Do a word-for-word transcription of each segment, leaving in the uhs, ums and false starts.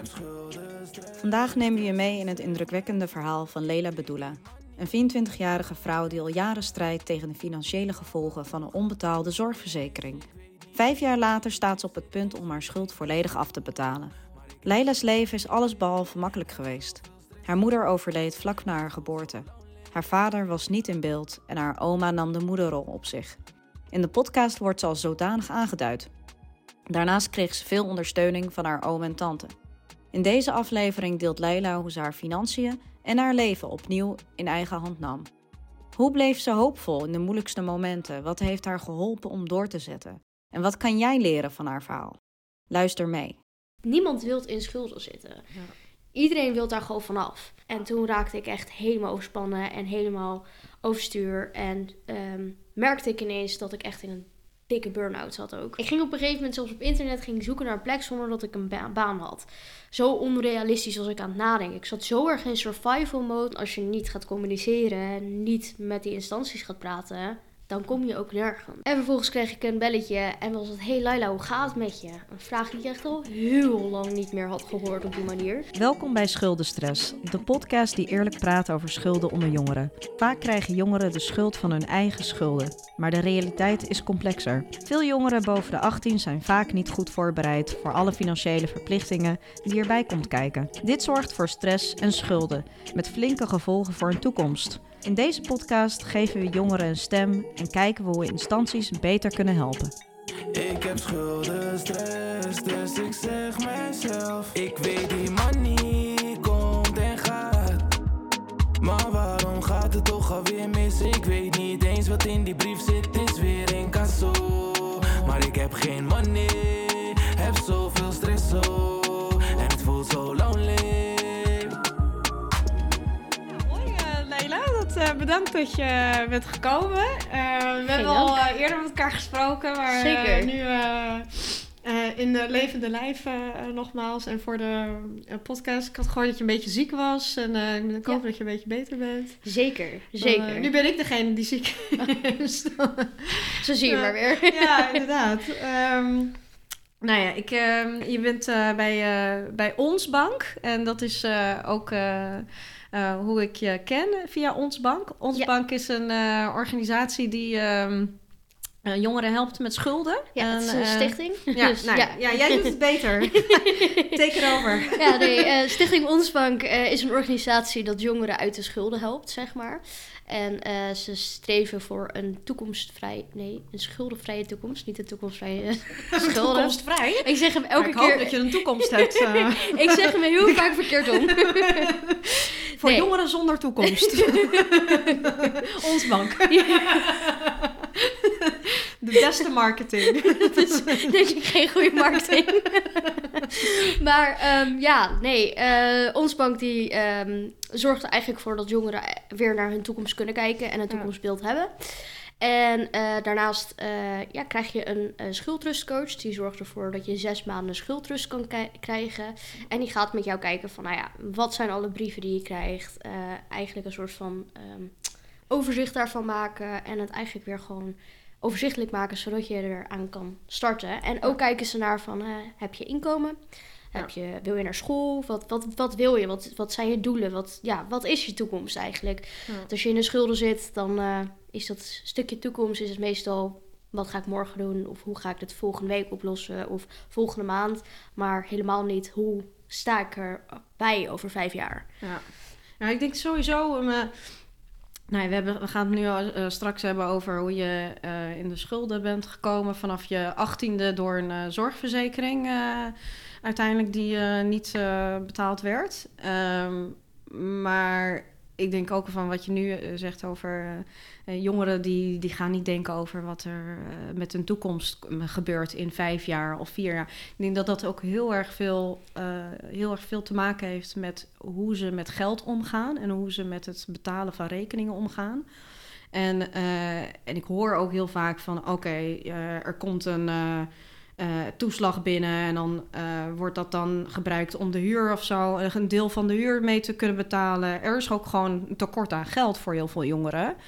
Vandaag nemen we je mee in het indrukwekkende verhaal van Leila Bedoula. Een vierentwintigjarige vrouw die al jaren strijdt tegen de financiële gevolgen van een onbetaalde zorgverzekering. Vijf jaar later staat ze op het punt om haar schuld volledig af te betalen. Leila's leven is allesbehalve makkelijk geweest. Haar moeder overleed vlak na haar geboorte. Haar vader was niet in beeld en haar oma nam de moederrol op zich. In de podcast wordt ze als zodanig aangeduid. Daarnaast kreeg ze veel ondersteuning van haar oom en tante. In deze aflevering deelt Leila hoe ze haar financiën en haar leven opnieuw in eigen hand nam. Hoe bleef ze hoopvol in de moeilijkste momenten? Wat heeft haar geholpen om door te zetten? En wat kan jij leren van haar verhaal? Luister mee. Niemand wil in schulden zitten. Ja. Iedereen wil daar gewoon vanaf. En toen raakte ik echt helemaal overspannen en helemaal overstuur. En um, merkte ik ineens dat ik echt in een dikke burn-out zat ook. Ik ging op een gegeven moment zelfs op internet ging zoeken naar een plek zonder dat ik een ba- baan had. Zo onrealistisch als ik aan het nadenken. Ik zat zo erg in survival mode. Als je niet gaat communiceren en niet met die instanties gaat praten, dan kom je ook nergens. En vervolgens kreeg ik een belletje en was het: hey Leila, hoe gaat het met je? Een vraag die ik echt al heel lang niet meer had gehoord op die manier. Welkom bij Schuldenstress, de podcast die eerlijk praat over schulden onder jongeren. Vaak krijgen jongeren de schuld van hun eigen schulden, maar de realiteit is complexer. Veel jongeren boven de achttien zijn vaak niet goed voorbereid voor alle financiële verplichtingen die erbij komt kijken. Dit zorgt voor stress en schulden, met flinke gevolgen voor hun toekomst. In deze podcast geven we jongeren een stem en kijken we hoe instanties beter kunnen helpen. Ik heb schuldenstress, dus ik zeg mezelf: ik weet die money komt en gaat. Maar waarom gaat het toch alweer mis? Ik weet niet eens wat in die brief zit, is weer in kasso. Maar ik heb geen money, heb zoveel stress oh, en het voelt zo lonely. Uh, bedankt dat je bent gekomen. Uh, we hebben al uh, eerder met elkaar gesproken, maar Zeker. Uh, nu uh, uh, in de levende lijf uh, nogmaals. En voor de uh, podcast, ik had gehoord dat je een beetje ziek was. En uh, ik hoop ja. dat je een beetje beter bent. Zeker, zeker. Uh, nu ben ik degene die ziek is. Zo zie je uh, maar weer. Ja, inderdaad. Um, nou ja, ik, uh, je bent uh, bij, uh, bij Ons Bank. En dat is uh, ook Uh, Uh, hoe ik je ken via Ons Bank. Ons ja. Bank is een uh, organisatie die uh, uh, jongeren helpt met schulden. Ja, en, het is een uh, stichting. Ja, dus, nou, ja. ja, jij doet het beter. Take it over. Ja, nee, uh, Stichting Ons Bank uh, is een organisatie dat jongeren uit de schulden helpt, zeg maar. En uh, ze streven voor een toekomstvrij... Nee, een schuldenvrije toekomst. Niet een toekomstvrije uh, schulden. Toekomstvrij? Ik zeg hem elke ik keer... Ik hoop dat je een toekomst hebt. Uh... ik zeg hem heel vaak verkeerd om. Voor nee. jongeren zonder toekomst. Ons Bank. Ja. De beste marketing. Dat is denk ik geen goede marketing. Maar um, ja, nee. Uh, Ons Bank die um, zorgt er eigenlijk voor dat jongeren weer naar hun toekomst kunnen kijken en een toekomstbeeld ja. hebben. En uh, daarnaast uh, ja, krijg je een uh, schuldrustcoach. Die zorgt ervoor dat je zes maanden schuldrust kan k- krijgen. En die gaat met jou kijken van, nou ja, wat zijn alle brieven die je krijgt? Uh, eigenlijk een soort van um, overzicht daarvan maken. En het eigenlijk weer gewoon overzichtelijk maken, zodat je eraan kan starten. En ook kijken ze naar van, uh, heb je inkomen? Ja. Heb je, wil je naar school? Wat, wat, wat wil je? Wat, wat zijn je doelen? Wat, ja, wat is je toekomst eigenlijk? Ja. Als je in de schulden zit, dan uh, is dat stukje toekomst is het meestal, wat ga ik morgen doen? Of hoe ga ik het volgende week oplossen? Of volgende maand. Maar helemaal niet, hoe sta ik erbij over vijf jaar? Ja, nou, ik denk sowieso... Um, uh, nou, we, hebben, we gaan het nu uh, straks hebben over hoe je uh, in de schulden bent gekomen vanaf je achttiende door een uh, zorgverzekering uh, uiteindelijk die uh, niet uh, betaald werd. Um, maar ik denk ook van wat je nu uh, zegt over uh, jongeren die, die gaan niet denken over wat er uh, met hun toekomst gebeurt in vijf jaar of vier jaar. Ik denk dat dat ook heel erg veel, uh, heel erg veel te maken heeft met hoe ze met geld omgaan en hoe ze met het betalen van rekeningen omgaan. En, uh, en ik hoor ook heel vaak van oké, okay, uh, er komt een uh, uh, toeslag binnen en dan uh, wordt dat dan gebruikt om de huur of zo, een deel van de huur mee te kunnen betalen. Er is ook gewoon een tekort aan geld voor heel veel jongeren.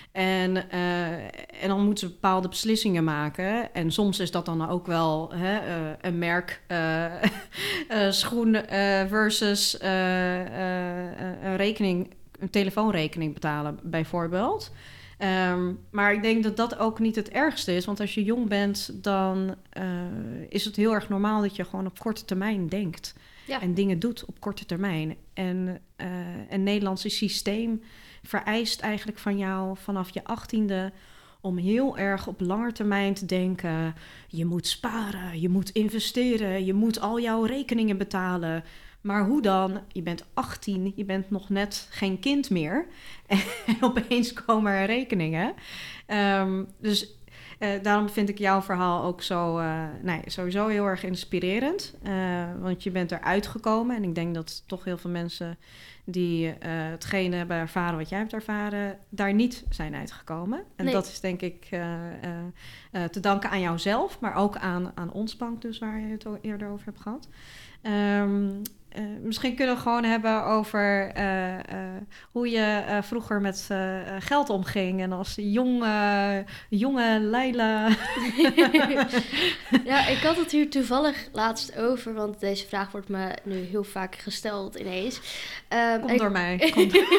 En, uh, en dan moeten ze bepaalde beslissingen maken. En soms is dat dan ook wel hè, uh, een merk uh, uh, schoen uh, versus uh, uh, een rekening, een telefoonrekening betalen bijvoorbeeld. Um, maar ik denk dat dat ook niet het ergste is. Want als je jong bent, dan uh, is het heel erg normaal dat je gewoon op korte termijn denkt. Ja. En dingen doet op korte termijn. En uh, een Nederlandse systeem vereist eigenlijk van jou vanaf je achttiende om heel erg op lange termijn te denken. Je moet sparen, je moet investeren, je moet al jouw rekeningen betalen. Maar hoe dan? Je bent achttien, je bent nog net geen kind meer. En opeens komen er rekeningen. Um, dus uh, daarom vind ik jouw verhaal ook zo, uh, nee, sowieso heel erg inspirerend. Uh, want je bent eruit gekomen. En ik denk dat toch heel veel mensen die uh, hetgene hebben ervaren wat jij hebt ervaren, daar niet zijn uitgekomen. En nee. Dat is denk ik uh, uh, uh, te danken aan jouzelf, maar ook aan, aan ons bank, dus waar je het eerder over hebt gehad. Um, Uh, misschien kunnen we gewoon hebben over uh, uh, hoe je uh, vroeger met uh, geld omging. En als jong, uh, jonge Leila. Ja, ik had het hier toevallig laatst over. Want deze vraag wordt me nu heel vaak gesteld ineens. Um, Komt ik... door mij. Komt door...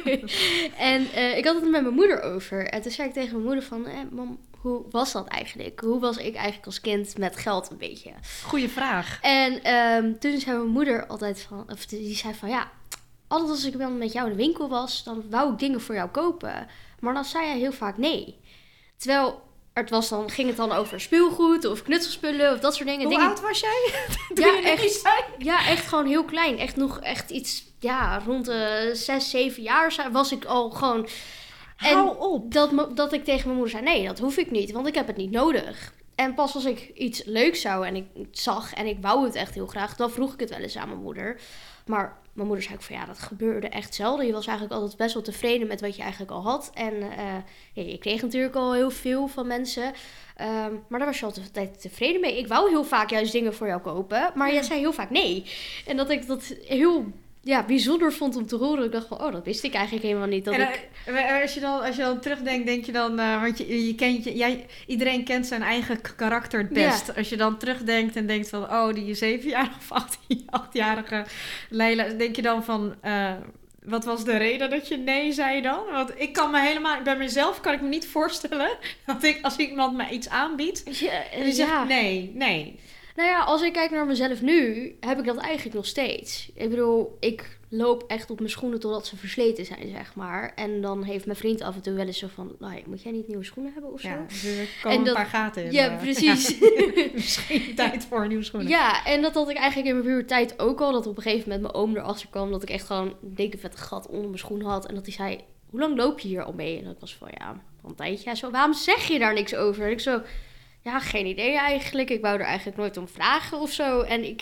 en uh, ik had het er met mijn moeder over. En toen zei ik tegen mijn moeder van... Eh, mam, hoe was dat eigenlijk? Hoe was ik eigenlijk als kind met geld een beetje? Goeie vraag. En um, toen zei mijn moeder altijd van... Of die zei van ja... Altijd als ik dan met jou in de winkel was... Dan wou ik dingen voor jou kopen. Maar dan zei jij heel vaak nee. Terwijl... Het was dan, ging het dan over speelgoed of knutselspullen of dat soort dingen. Hoe dingen... oud was jij? Ja, echt, ja, echt gewoon heel klein. Echt nog echt iets... Ja, rond de zes, zeven jaar was ik al gewoon... En Hou op. Dat, dat ik tegen mijn moeder zei, nee, dat hoef ik niet, want ik heb het niet nodig. En pas als ik iets leuks zou en ik het zag en ik wou het echt heel graag, dan vroeg ik het wel eens aan mijn moeder. Maar mijn moeder zei ook van ja, dat gebeurde echt zelden. Je was eigenlijk altijd best wel tevreden met wat je eigenlijk al had. En uh, ja, je kreeg natuurlijk al heel veel van mensen. Um, maar daar was je altijd tevreden mee. Ik wou heel vaak juist dingen voor jou kopen, maar jij zei heel vaak nee. En dat ik dat heel... Ja, bijzonder vond om te horen. Ik dacht van, oh, dat wist ik eigenlijk helemaal niet. Dat en, ik... als, je dan, als je dan terugdenkt, denk je dan... Uh, want je, je kent, je, jij, iedereen kent zijn eigen karakter het best. Ja. Als je dan terugdenkt en denkt van... Oh, die zevenjarige of achttien, achtjarige Leila. Denk je dan van... Uh, wat was de reden dat je nee zei dan? Want ik kan me helemaal... Bij mezelf kan ik me niet voorstellen... dat ik als iemand mij iets aanbiedt... Ja, en die zegt nee, nee... Nou ja, als ik kijk naar mezelf nu, heb ik dat eigenlijk nog steeds. Ik bedoel, ik loop echt op mijn schoenen totdat ze versleten zijn, zeg maar. En dan heeft mijn vriend af en toe wel eens zo van... Nou, moet jij niet nieuwe schoenen hebben of zo? Ja, dus er komen en dat, een paar gaten in. Ja, precies. Ja, misschien tijd voor nieuwe schoenen. Ja, en dat had ik eigenlijk in mijn puberteit ook al. Dat op een gegeven moment mijn oom erachter kwam... dat ik echt gewoon een dikke vette gat onder mijn schoen had. En dat hij zei, hoe lang loop je hier al mee? En dat was van, ja, een tijdje. Zo, waarom zeg je daar niks over? En ik zo... Ja, geen idee eigenlijk. Ik wou er eigenlijk nooit om vragen of zo. En ik...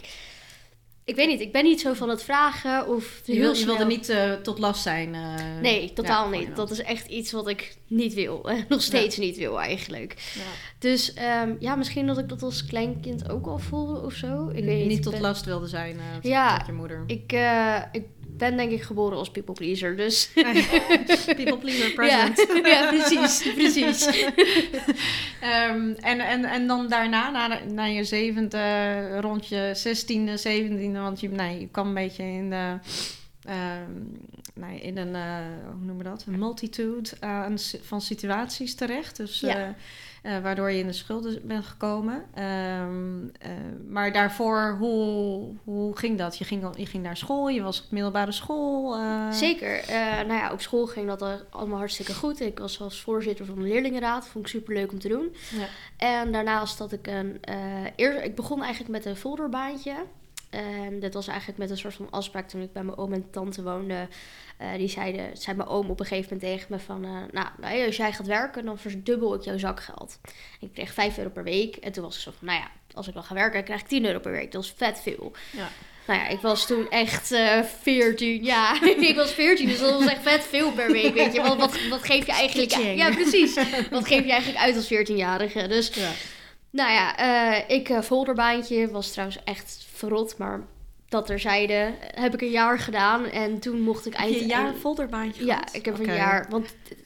Ik weet niet, ik ben niet zo van het vragen of... Je, wil, je wilde niet uh, tot last zijn? Uh, nee, totaal ja, niet. Dat is echt iets wat ik niet wil. Nog steeds ja. niet wil eigenlijk. Ja. Dus um, ja, misschien dat ik dat als kleinkind ook al voelde of zo. Ik weet niet. Niet tot ben... last wilde zijn uh, tot, ja, tot je moeder. Ik, uh, ik ben denk ik geboren als people pleaser, dus... People pleaser present. Ja, ja precies, precies. um, en, en, en dan daarna, na, na je zevende, rond je zestiende, zeventiende... want je, nee, je kwam een beetje in de... Um, nee, in een, uh, hoe noemen we dat? Een multitude uh, van situaties terecht. Dus... Ja. Uh, Uh, waardoor je in de schulden bent gekomen. Um, uh, maar daarvoor, hoe, hoe ging dat? Je ging, je ging naar school, je was op middelbare school. Uh... Zeker. Uh, nou ja, op school ging dat allemaal hartstikke goed. Ik was als voorzitter van de leerlingenraad. Vond ik superleuk om te doen. Ja. En daarnaast had ik een... Uh, eerder, ik begon eigenlijk met een folderbaantje. En dat was eigenlijk met een soort van afspraak toen ik bij mijn oom en tante woonde. Uh, die zeiden, zei mijn oom op een gegeven moment tegen me van... Uh, nou, nou, als jij gaat werken, dan verdubbel ik jouw zakgeld. En ik kreeg vijf euro per week. En toen was ik zo van, nou ja, als ik dan ga werken, krijg ik tien euro per week. Dat is vet veel. Ja. Nou ja, ik was toen echt uh, veertien. Ja, ik was veertien, dus dat was echt vet veel per week, weet je. Wat, wat, wat geef je eigenlijk... Ja, precies. Wat geef je eigenlijk uit als veertienjarige? Dus... Ja. Nou ja, uh, ik uh, folderbaantje was trouwens echt verrot, maar dat terzijde heb ik een jaar gedaan en toen mocht ik eind... Heb je een jaar folderbaantje Ja, gehad? ik heb okay. een jaar, want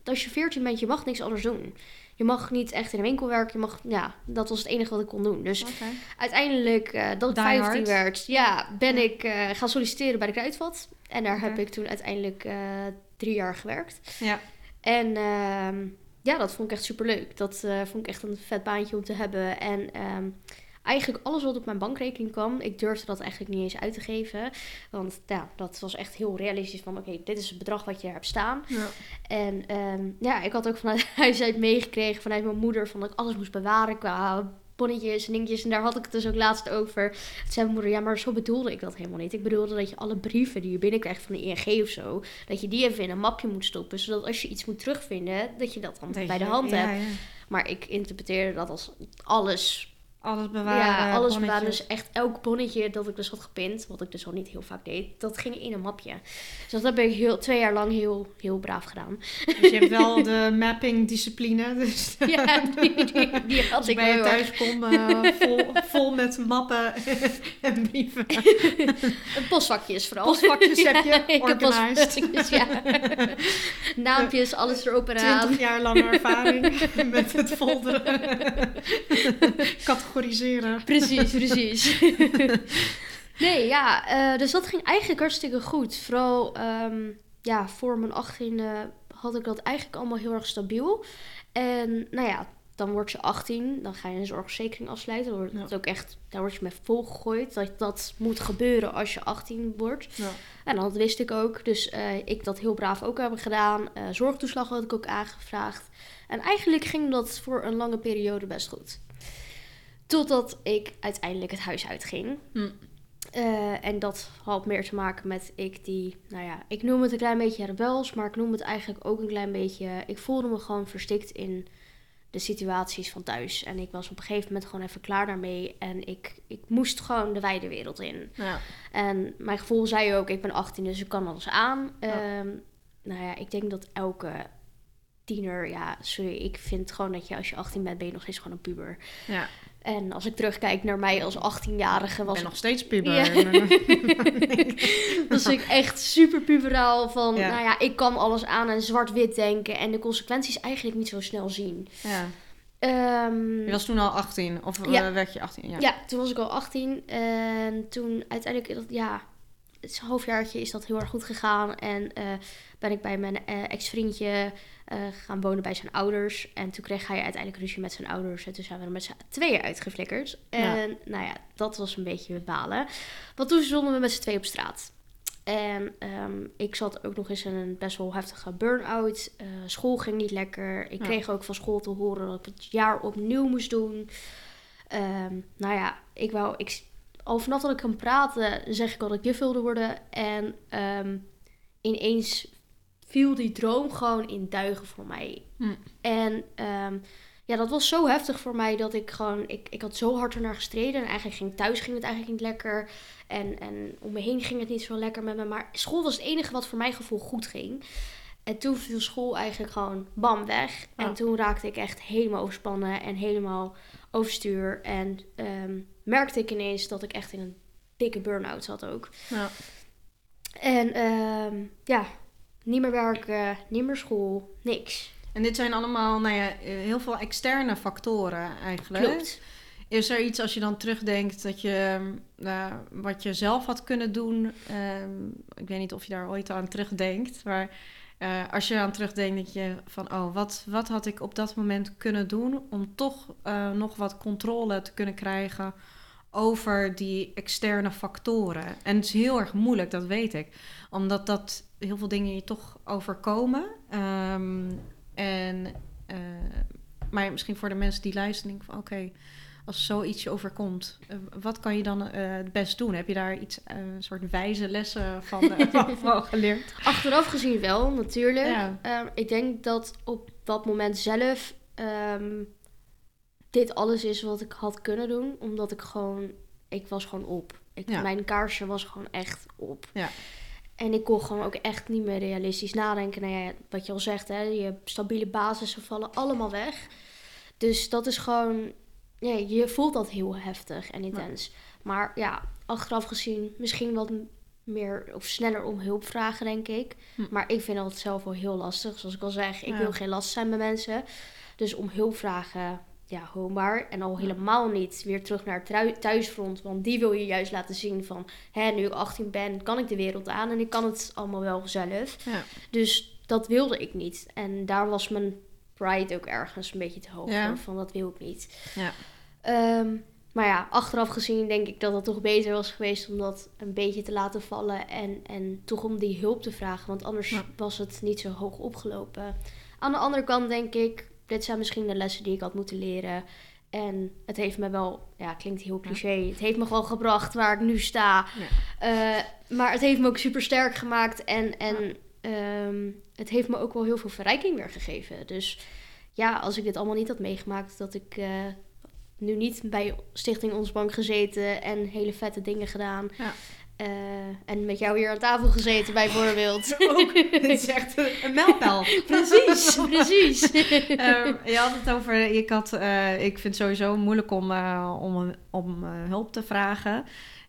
als je veertien bent, je mag niks anders doen. Je mag niet echt in een winkel werken. Je mag, ja, dat was het enige wat ik kon doen. Dus Okay. uiteindelijk, uh, dat ik Die vijftien hard. werd, ja, ben Ja. ik uh, gaan solliciteren bij de Kruidvat. En daar Okay. heb ik toen uiteindelijk uh, drie jaar gewerkt. Ja. En uh, ja, dat vond ik echt superleuk. Dat uh, vond ik echt een vet baantje om te hebben. En uh, eigenlijk alles wat op mijn bankrekening kwam, ik durfde dat eigenlijk niet eens uit te geven. Want ja, dat was echt heel realistisch van, oké, okay, dit is het bedrag wat je hebt staan. Ja. En um, ja, ik had ook vanuit huis uit meegekregen, vanuit mijn moeder, van dat ik alles moest bewaren qua bonnetjes en dingetjes. En daar had ik het dus ook laatst over. Toen zei mijn moeder, ja, maar zo bedoelde ik dat helemaal niet. Ik bedoelde dat je alle brieven die je binnenkrijgt van de I N G of zo, dat je die even in een mapje moet stoppen, zodat als je iets moet terugvinden, dat je dat dan Dat bij je, de hand ja, hebt. Ja. Maar ik interpreteerde dat als alles. Alles bewaren. Ja, alles bonnetjes. bewaren. Dus echt elk bonnetje dat ik dus had gepint, wat ik dus al niet heel vaak deed, dat ging in een mapje. Dus dat heb ik heel, twee jaar lang heel, heel braaf gedaan. Dus je hebt wel de mapping discipline. Dus Ja, die, die, die had als ik ik bij je wel. thuis kom, uh, vol, vol met mappen en brieven. Postvakjes vooral. Postvakjes heb je, Ja, ik heb organized. postvakjes, ja. Naampjes, alles erop en aan. twintig jaar lange ervaring met het folderen. Categoriseren. Precies, precies. Nee, ja, uh, dus dat ging eigenlijk hartstikke goed. Vooral um, ja, voor mijn achttiende had ik dat eigenlijk allemaal heel erg stabiel. En nou ja, dan word je achttien, dan ga je een zorgverzekering afsluiten. Dan wordt het Ja. ook echt, daar word je mee volgegooid. Dat dat moet gebeuren als je achttien wordt. Ja. En dat wist ik ook. Dus uh, ik dat heel braaf ook heb gedaan. Uh, zorgtoeslag had ik ook aangevraagd. En eigenlijk ging dat voor een lange periode best goed. Totdat ik uiteindelijk het huis uitging. Hm. Uh, en dat had meer te maken met ik die, nou ja, ik noem het een klein beetje rebels, maar ik noem het eigenlijk ook een klein beetje, ik voelde me gewoon verstikt in de situaties van thuis. En ik was op een gegeven moment gewoon even klaar daarmee en ik, ik moest gewoon de wijde wereld in. Ja. En mijn gevoel zei ook, ik ben achttien, dus ik kan alles aan. Ja. Um, nou ja, ik denk dat elke tiener, ja, sorry, ik vind gewoon dat je als je achttien bent, ben je nog steeds gewoon een puber. Ja. En als ik terugkijk naar mij als achttienjarige, was Ik ben nog steeds puber. Ja. Was ik echt super puberaal van, Ja. nou ja, ik kan alles aan en zwart-wit denken en de consequenties eigenlijk niet zo snel zien. Ja. Um, Je was toen al achttien, of Ja. uh, werd je achttien? Ja. ja, toen was ik al achttien en toen uiteindelijk, ja, het halfjaartje is dat heel erg goed gegaan en uh, ben ik bij mijn uh, ex-vriendje uh, gaan wonen bij zijn ouders. En toen kreeg hij uiteindelijk ruzie met zijn ouders. En toen zijn we er met z'n tweeën uitgeflikkerd. En Ja. nou ja, dat was een beetje balen. Want toen stonden we met z'n tweeën op straat. En um, ik zat ook nog eens in een best wel heftige burn-out. Uh, school ging niet lekker. Ik Ja. kreeg ook van school te horen dat ik het jaar opnieuw moest doen. Um, nou ja, ik wou... Ik, al vanaf dat ik kan praten, zeg ik al dat ik juf wilde worden. En um, ineens viel die droom gewoon in duigen voor mij. Hm. En um, ja, dat was zo heftig voor mij dat ik gewoon... Ik, ik had zo hard ernaar gestreden. En eigenlijk ging thuis ging het eigenlijk niet lekker. En, en om me heen ging het niet zo lekker met me. Maar school was het enige wat voor mijn gevoel goed ging. En toen viel school eigenlijk gewoon bam weg. Ja. En toen raakte ik echt helemaal overspannen en helemaal overstuur. En um, merkte ik ineens dat ik echt in een dikke burn-out zat ook. Ja. En um, ja, niet meer werken, niet meer school, niks. En dit zijn allemaal, nou ja, heel veel externe factoren eigenlijk. Klopt. Is er iets als je dan terugdenkt dat je, uh, wat je zelf had kunnen doen? Um, ik weet niet of je daar ooit aan terugdenkt, maar uh, als je aan terugdenkt, denk je van, oh, wat, wat had ik op dat moment kunnen doen om toch uh, nog wat controle te kunnen krijgen over die externe factoren? En het is heel erg moeilijk, dat weet ik, omdat dat heel veel dingen je toch overkomen. Um, en, uh, maar misschien voor de mensen die luisteren, denk ik van, oké, okay, als zoiets je overkomt, uh, wat kan je dan uh, het best doen? Heb je daar iets, uh, een soort wijze lessen van, uh, van, van geleerd? Achteraf gezien wel, natuurlijk. Ja. Um, ik denk dat op dat moment zelf um, dit alles is wat ik had kunnen doen. Omdat ik gewoon, ik was gewoon op. Ik, Ja. Mijn kaarsje was gewoon echt op. Ja. En ik kon gewoon ook echt niet meer realistisch nadenken. Nou ja, wat je al zegt, hè, je stabiele basissen vallen allemaal weg. Dus dat is gewoon, ja, je voelt dat heel heftig en intens. Ja. Maar ja, achteraf gezien misschien wat meer of sneller om hulp vragen, denk ik. Hm. Maar ik vind dat zelf wel heel lastig. Zoals ik al zeg, ik Ja. wil geen last zijn bij mensen. Dus om hulp vragen, ja, ho maar. En al helemaal niet weer terug naar het trui- thuisfront. Want die wil je juist laten zien van... Hè, nu ik achttien ben, kan ik de wereld aan. En ik kan het allemaal wel zelf. Ja. Dus dat wilde ik niet. En daar was mijn pride ook ergens een beetje te hoog Ja. voor. Van dat wil ik niet. Ja. Ehm, maar ja, achteraf gezien denk ik dat het toch beter was geweest om dat een beetje te laten vallen. En, en toch om die hulp te vragen. Want anders Ja. was het niet zo hoog opgelopen. Aan de andere kant denk ik, dit zijn misschien de lessen die ik had moeten leren. En het heeft me wel, ja, klinkt heel cliché. Het heeft me gewoon gebracht waar ik nu sta. Ja. Eh, maar het heeft me ook super sterk gemaakt. En, en ehm, het heeft me ook wel heel veel verrijking weer gegeven. Dus ja, als ik dit allemaal niet had meegemaakt, dat ik uh, nu niet bij Stichting Ons Bank gezeten en hele vette dingen gedaan. Ja. Uh, en met jou hier aan tafel gezeten bijvoorbeeld. Ook, het is echt een, een mijlpaal. Precies, precies. um, je had het over, ik, had, uh, ik vind het sowieso moeilijk om, uh, om, om uh, hulp te vragen.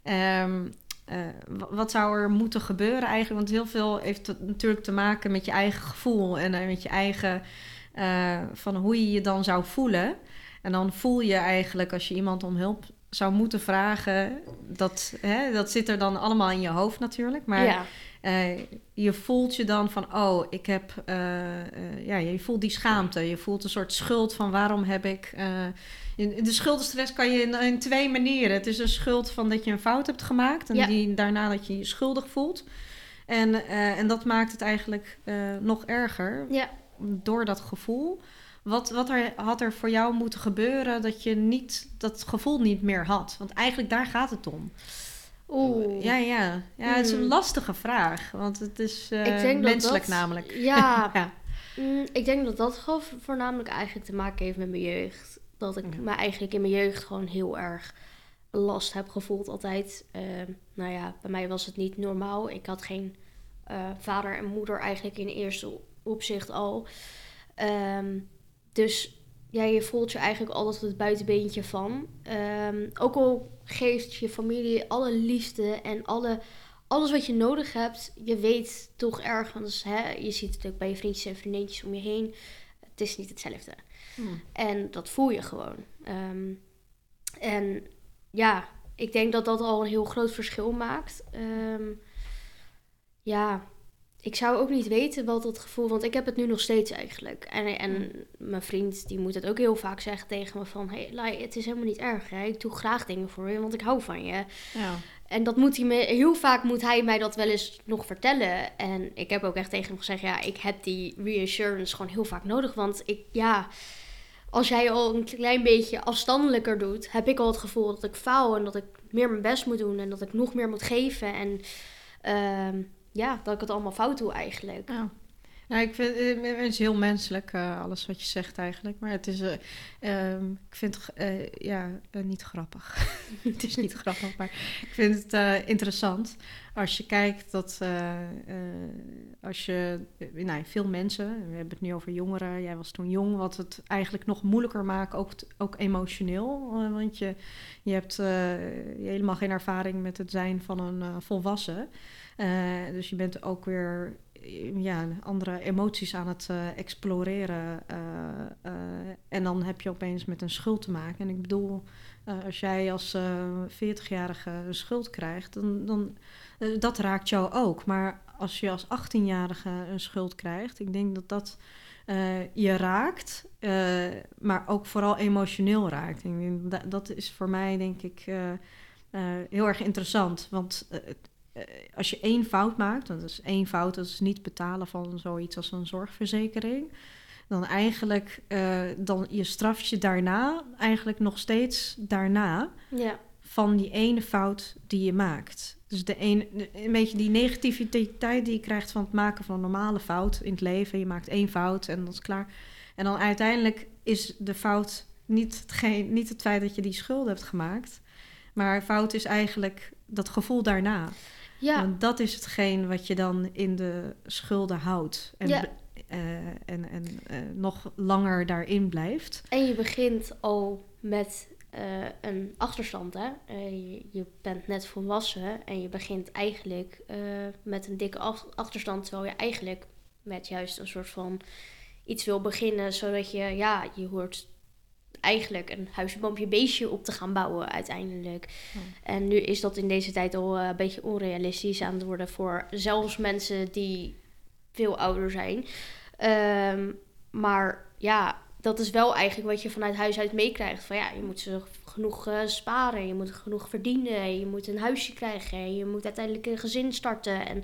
Um, uh, wat zou er moeten gebeuren eigenlijk? Want heel veel heeft het natuurlijk te maken met je eigen gevoel en uh, met je eigen, uh, van hoe je je dan zou voelen. En dan voel je eigenlijk, als je iemand om hulp zou moeten vragen, dat, hè, dat zit er dan allemaal in je hoofd natuurlijk. Maar ja. uh, je voelt je dan van, oh, ik heb, uh, uh, ja, je voelt die schaamte. Je voelt een soort schuld van waarom heb ik... Uh, in, de schuldenstress kan je in, in twee manieren. Het is een schuld van dat je een fout hebt gemaakt en ja. die, daarna dat je je schuldig voelt. En, uh, en dat maakt het eigenlijk uh, nog erger ja. door dat gevoel. Wat, wat er, had er voor jou moeten gebeuren dat je niet, dat gevoel niet meer had? Want eigenlijk daar gaat het om. Oeh. Ja, ja. ja het is een lastige vraag. Want het is uh, ik denk menselijk dat dat, namelijk. Ja, ja. mm, ik denk dat dat gewoon voornamelijk eigenlijk te maken heeft met mijn jeugd. Dat ik ja. me eigenlijk in mijn jeugd gewoon heel erg last heb gevoeld altijd. Uh, nou ja, bij mij was het niet normaal. Ik had geen uh, vader en moeder eigenlijk in eerste opzicht al. Um, Dus ja, je voelt je eigenlijk altijd het buitenbeentje van. Um, ook al geeft je familie alle liefde en alle, alles wat je nodig hebt. Je weet toch ergens, hè, je ziet het ook bij je vriendjes en vriendinnetjes om je heen. Het is niet hetzelfde. Hmm. En dat voel je gewoon. Um, en ja, ik denk dat dat al een heel groot verschil maakt. Um, ja... Ik zou ook niet weten wat dat gevoel... Want ik heb het nu nog steeds eigenlijk. En, en mm. mijn vriend, die moet het ook heel vaak zeggen tegen me van... Hey, Lai, het is helemaal niet erg. Hè? Ik doe graag dingen voor je, want ik hou van je. Ja. En dat moet hij me... Heel vaak moet hij mij dat wel eens nog vertellen. En ik heb ook echt tegen hem gezegd... Ja, ik heb die reassurance gewoon heel vaak nodig. Want ik, ja... Als jij al een klein beetje afstandelijker doet... heb ik al het gevoel dat ik faal... en dat ik meer mijn best moet doen... en dat ik nog meer moet geven. En... Uh, Ja, dat ik het allemaal fout doe eigenlijk. Ja. Nou, ik vind het is heel menselijk, uh, alles wat je zegt eigenlijk. Maar het is, uh, um, ik vind het uh, ja, uh, niet grappig. Het is niet grappig, maar ik vind het uh, interessant. Als je kijkt dat, uh, uh, als je, uh, nou, veel mensen, we hebben het nu over jongeren. Jij was toen jong, wat het eigenlijk nog moeilijker maakt, ook, ook emotioneel. Uh, want je, je hebt uh, helemaal geen ervaring met het zijn van een uh, volwassen. Uh, dus je bent ook weer ja, andere emoties aan het uh, exploreren. Uh, uh, en dan heb je opeens met een schuld te maken. En ik bedoel, uh, als jij als uh, veertigjarige een schuld krijgt, dan, dan uh, dat raakt jou ook. Maar als je als achttienjarige een schuld krijgt, ik denk dat dat uh, je raakt, uh, maar ook vooral emotioneel raakt. Ik denk, dat, dat is voor mij denk ik uh, uh, heel erg interessant, want uh, als je één fout maakt, dat is één fout, dat is niet betalen van zoiets als een zorgverzekering, dan eigenlijk, uh, dan je straft je daarna eigenlijk nog steeds daarna ja. van die ene fout die je maakt. Dus de een, een beetje die negativiteit die je krijgt van het maken van een normale fout in het leven. Je maakt één fout en dat is klaar. En dan uiteindelijk is de fout niet, hetgeen, niet het feit dat je die schulden hebt gemaakt, maar fout is eigenlijk dat gevoel daarna. Ja. Want dat is hetgeen wat je dan in de schulden houdt. En, ja. uh, en, en uh, nog langer daarin blijft. En je begint al met uh, een achterstand. Hè? Uh, je, je bent net volwassen en je begint eigenlijk uh, met een dikke af- achterstand, terwijl je eigenlijk met juist een soort van iets wil beginnen, zodat je, ja, je hoort eigenlijk een huisje, boompje, beestje op te gaan bouwen uiteindelijk. Ja. En nu is dat in deze tijd al uh, een beetje onrealistisch aan het worden voor zelfs mensen die veel ouder zijn. Um, maar ja, dat is wel eigenlijk wat je vanuit huis uit meekrijgt. Van ja, je moet ze genoeg uh, sparen, je moet genoeg verdienen, je moet een huisje krijgen, je moet uiteindelijk een gezin starten. En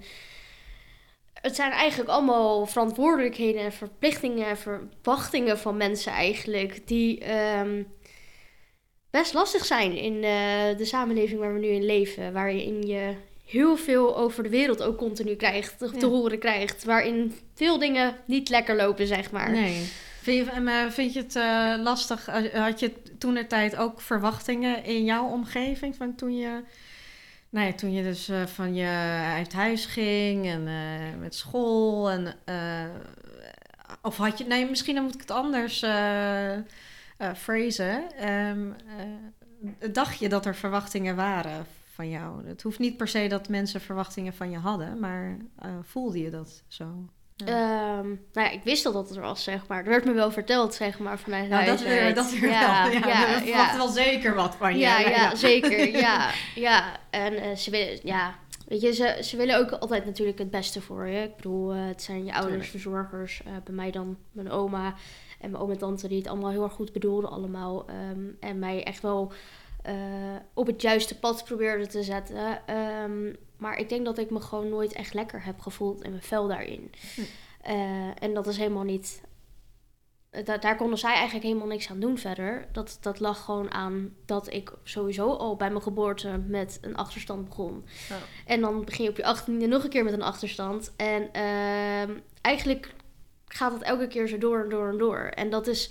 het zijn eigenlijk allemaal verantwoordelijkheden en verplichtingen en verwachtingen van mensen eigenlijk die um, best lastig zijn in uh, de samenleving waar we nu in leven. Waarin je heel veel over de wereld ook continu krijgt, te ja. horen krijgt. Waarin veel dingen niet lekker lopen, zeg maar. Nee. Vind je, vind je het uh, lastig? Had je toentertijd ook verwachtingen in jouw omgeving van toen je... Nou ja, toen je dus uh, van je uit huis ging en uh, met school en uh, of had je, nee, misschien dan moet ik het anders uh, uh, phrasen. Um, uh, dacht je dat er verwachtingen waren van jou? Het hoeft niet per se dat mensen verwachtingen van je hadden, maar uh, voelde je dat zo? Ja. Um, nou ja, ik wist al dat het er was, zeg maar. Er werd me wel verteld, zeg maar, vanuit nou, huis. Dat weer, dat weer ja, wel. Ja, ja, we ja. verwachten wel zeker wat van je. Ja, ja, ja, ja. zeker. Ja, ja. En uh, ze willen, ja, weet je, ze, ze willen ook altijd natuurlijk het beste voor je. Ik bedoel, uh, het zijn je ouders, verzorgers. Uh, bij mij dan mijn oma en mijn oom en tante die het allemaal heel erg goed bedoelden allemaal. Um, en mij echt wel uh, op het juiste pad probeerden te zetten. Um, maar ik denk dat ik me gewoon nooit echt lekker heb gevoeld in mijn vel daarin. Hm. Uh, en dat is helemaal niet... Da- daar konden zij eigenlijk helemaal niks aan doen verder. Dat, dat lag gewoon aan dat ik sowieso al bij mijn geboorte met een achterstand begon. Oh. En dan begin je op je achttiende nog een keer met een achterstand. En uh, eigenlijk gaat het elke keer zo door en door en door. En dat is...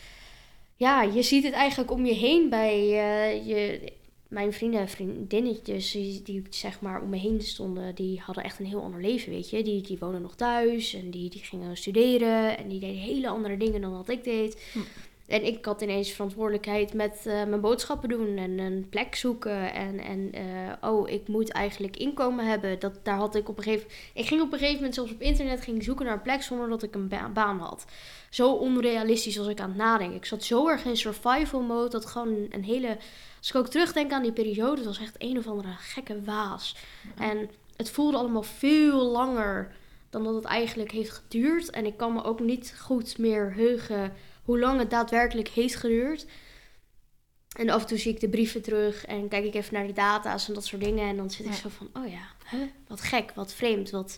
Ja, je ziet het eigenlijk om je heen bij uh, je... Mijn vrienden en vriendinnetjes die, die zeg maar om me heen stonden, die hadden echt een heel ander leven, weet je. Die, die wonen nog thuis en die, die gingen studeren en die deden hele andere dingen dan wat ik deed. Hm. En ik had ineens verantwoordelijkheid met uh, mijn boodschappen doen en een plek zoeken. En, en uh, oh, ik moet eigenlijk inkomen hebben. Dat, daar had ik op een gegeven Ik ging op een gegeven moment zelfs op internet ging zoeken naar een plek zonder dat ik een ba- baan had. Zo onrealistisch als ik aan het nadenken. Ik zat zo erg in survival mode dat gewoon een hele... Als ik ook terugdenk aan die periode, het was echt een of andere gekke waas. Ja. En het voelde allemaal veel langer dan dat het eigenlijk heeft geduurd. En ik kan me ook niet goed meer heugen hoe lang het daadwerkelijk heeft geduurd. En af en toe zie ik de brieven terug en kijk ik even naar de data's en dat soort dingen. En dan zit ik ja. zo van, oh ja, huh? Wat gek, wat vreemd, wat...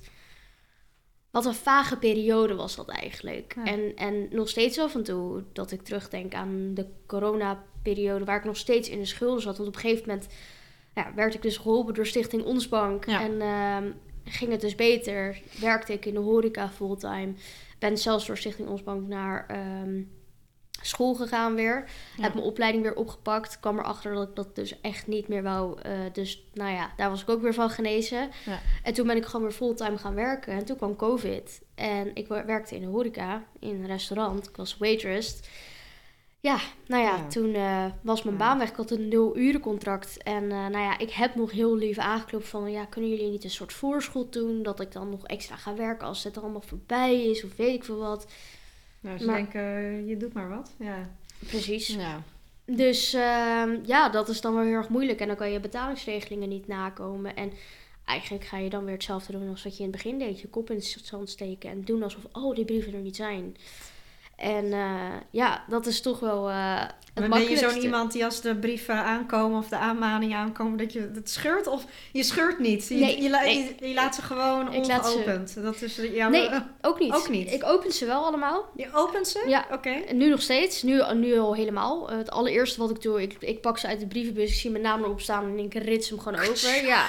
Wat een vage periode was dat eigenlijk. Ja. En, en nog steeds af en toe dat ik terugdenk aan de coronaperiode... waar ik nog steeds in de schulden zat. Want op een gegeven moment ja, werd ik dus geholpen door Stichting Ons Bank. Ja. En uh, ging het dus beter. Werkte ik in de horeca fulltime. Ben zelfs door Stichting Ons Bank naar um, school gegaan weer. Ja. Heb mijn opleiding weer opgepakt. Kwam erachter dat ik dat dus echt niet meer wou. Uh, dus nou ja, daar was ik ook weer van genezen. Ja. En toen ben ik gewoon weer fulltime gaan werken. En toen kwam COVID. En ik werkte in de horeca, in een restaurant. Ik was waitress. Ja, nou ja, ja. toen uh, was mijn ja. baan weg. Ik had een nul uren contract. En uh, nou ja, ik heb nog heel lief aangeklopt van... ja, kunnen jullie niet een soort voorschot doen? Dat ik dan nog extra ga werken als het allemaal voorbij is. Of weet ik veel wat. Nou, ze maar, denken, uh, je doet maar wat. Ja. Precies. Ja. Dus uh, ja, dat is dan wel heel erg moeilijk. En dan kan je betalingsregelingen niet nakomen. En eigenlijk ga je dan weer hetzelfde doen als wat je in het begin deed. Je kop in het zand steken en doen alsof, oh, die brieven er niet zijn. En uh, ja, dat is toch wel uh, het maar ben je zo'n iemand die als de brieven aankomen of de aanmaningen aankomen, dat je het scheurt? Of je scheurt niet? Je, nee, je, la- nee. je, je laat ze gewoon ik ongeopend. Ze... Dat is jouw... Nee, ook niet. ook niet. Ik open ze wel allemaal. Je opent ze? Ja. Oké. Okay. En nu nog steeds. Nu, nu al helemaal. Uh, het allereerste wat ik doe, ik, ik pak ze uit de brievenbus, ik zie mijn naam erop staan en ik rits hem gewoon over. Ja.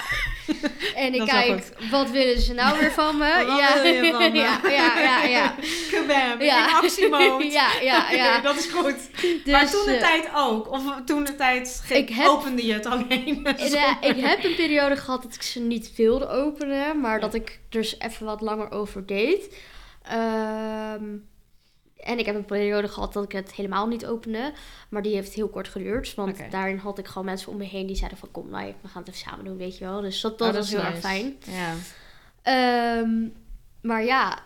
En ik kijk, wat willen ze nou weer van me? Wat ja. wil je van me? ja, ja, ja, ja. Kabam, ja. In actiemode. ja, ja, ja. Dat is goed. Dus, maar toen de uh, tijd ook? Of toen de tijd ge- heb, opende je het alleen? Ja, ik heb een periode gehad dat ik ze niet wilde openen. Maar ja. dat ik dus even wat langer over deed. Um, En ik heb een periode gehad dat ik het helemaal niet opende. Maar die heeft heel kort geduurd. Want Okay. daarin had ik gewoon mensen om me heen die zeiden van... kom, nou, we gaan het even samen doen, weet je wel. Dus dat, dat Oh, was is heel nice. erg fijn. Ja. Um, maar ja,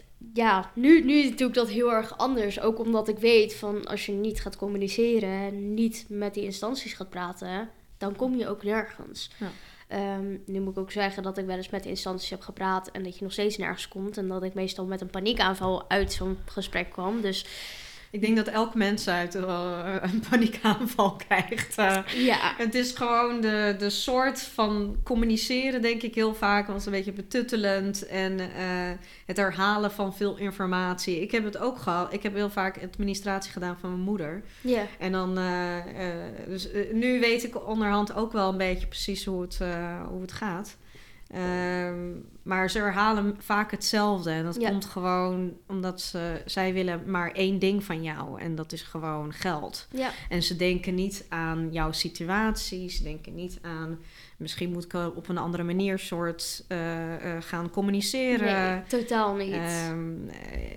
ja nu, nu doe ik dat heel erg anders. Ook omdat ik weet van als je niet gaat communiceren... niet met die instanties gaat praten... dan kom je ook nergens. Ja. Um, nu moet ik ook zeggen dat ik wel eens met de instanties heb gepraat... en dat je nog steeds nergens komt. En dat ik meestal met een paniekaanval uit zo'n gesprek kwam. Dus Ik denk dat elk mens uit uh, een paniekaanval krijgt. Uh, ja, het is gewoon de, de soort van communiceren, denk ik heel vaak. Was een beetje betuttelend en uh, het herhalen van veel informatie. Ik heb het ook gehad. Ik heb heel vaak administratie gedaan van mijn moeder. ja, En dan, uh, uh, dus uh, nu weet ik onderhand ook wel een beetje precies hoe het, uh, hoe het gaat. Um, maar ze herhalen vaak hetzelfde. En dat Ja. komt gewoon omdat ze, zij willen maar één ding van jou. En dat is gewoon geld. ja, En ze denken niet aan jouw situatie. Ze denken niet aan... Misschien moet ik op een andere manier soort uh, uh, gaan communiceren. nee, totaal niet. Um,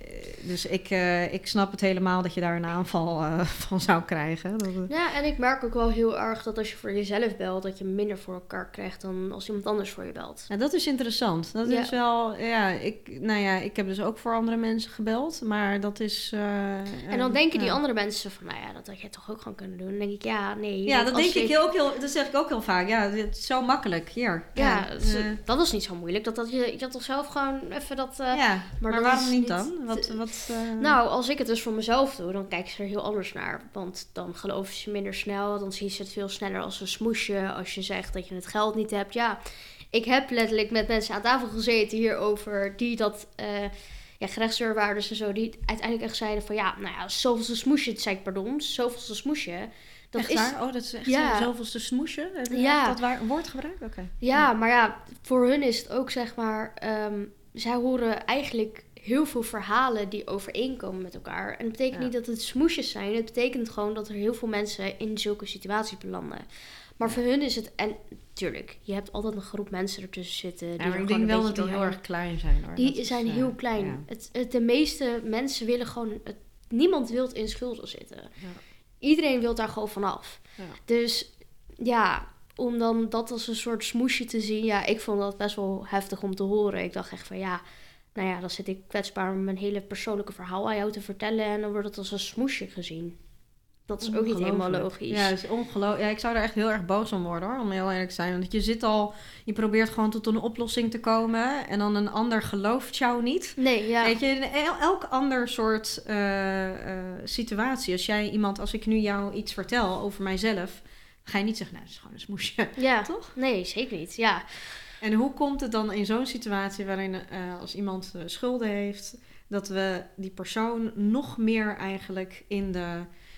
dus ik, uh, ik snap het helemaal dat je daar een aanval uh, van zou krijgen. Dat, uh... Ja, en ik merk ook wel heel erg dat als je voor jezelf belt... dat je minder voor elkaar krijgt dan als iemand anders voor je belt. Ja, dat is interessant. Dat Ja. is wel... Ja, ik, nou ja, ik heb dus ook voor andere mensen gebeld. Maar dat is... Uh, En dan denken die ja. andere mensen van... nou ja, dat had jij toch ook gewoon kunnen doen. Dan denk ik, ja, nee. Ja, want dat als denk ik je- ook heel... Dat zeg ik ook heel vaak. Ja, het is zo makkelijk. Hier. Ja, Ja, dus, uh, dat was niet zo moeilijk. Dat, dat je, je had toch zelf gewoon even dat... uh, ja. Maar, dat waarom is niet niet- dan? Wat, wat, uh... Nou, als ik het dus voor mezelf doe, dan kijken ze er heel anders naar. Want dan geloven ze minder snel. Dan zien ze het veel sneller als een smoesje. Als je zegt dat je het geld niet hebt. Ja, ik heb letterlijk met mensen aan tafel gezeten hierover. Die dat, uh, ja, gerechtsdeurwaarders en zo. Die uiteindelijk echt zeiden van, ja, nou ja, zoveelste smoesje. Het zei ik, pardon, zoveelste smoesje. Dat echt is, waar? Oh, dat is echt Ja. zoveelste smoesje? Heb je Ja. echt dat waar, woord gebruikt? Oké. Ja, maar ja, voor hun is het ook zeg maar... Um, zij horen eigenlijk heel veel verhalen die overeenkomen met elkaar. En dat betekent Ja. niet dat het smoesjes zijn. Het betekent gewoon dat er heel veel mensen in zulke situaties belanden. Maar voor hun is het... En tuurlijk, je hebt altijd een groep mensen ertussen zitten. Die Ja, maar er ik gewoon denk een wel dat beetje die heel doorheen- erg klein zijn. Hoor. Die Dat is, zijn uh, heel klein. ja. Het, het, de meeste mensen willen gewoon... Het, niemand wil in schulden zitten. Ja. Iedereen wil daar gewoon vanaf. Ja. Dus ja, om dan dat als een soort smoesje te zien... Ja, ik vond dat best wel heftig om te horen. Ik dacht echt van ja... Nou ja, dan zit ik kwetsbaar mijn hele persoonlijke verhaal aan jou te vertellen... en dan wordt het als een smoesje gezien. Dat is ook niet helemaal Ongelooflijk. logisch. Ja, het is ongelooflijk. Ja, ik zou er echt heel erg boos om worden, hoor, om heel eerlijk te zijn. Want je zit al, je probeert gewoon tot een oplossing te komen en dan een ander gelooft jou niet. Nee, ja. Weet je, in el- elk ander soort uh, uh, situatie. Als jij iemand, als ik nu jou iets vertel over mijzelf, ga je niet zeggen, nou, dat is gewoon een smoesje. Ja, Toch? Nee, zeker niet. Ja. En hoe komt het dan in zo'n situatie waarin uh, als iemand uh, schulden heeft, dat we die persoon nog meer eigenlijk in de...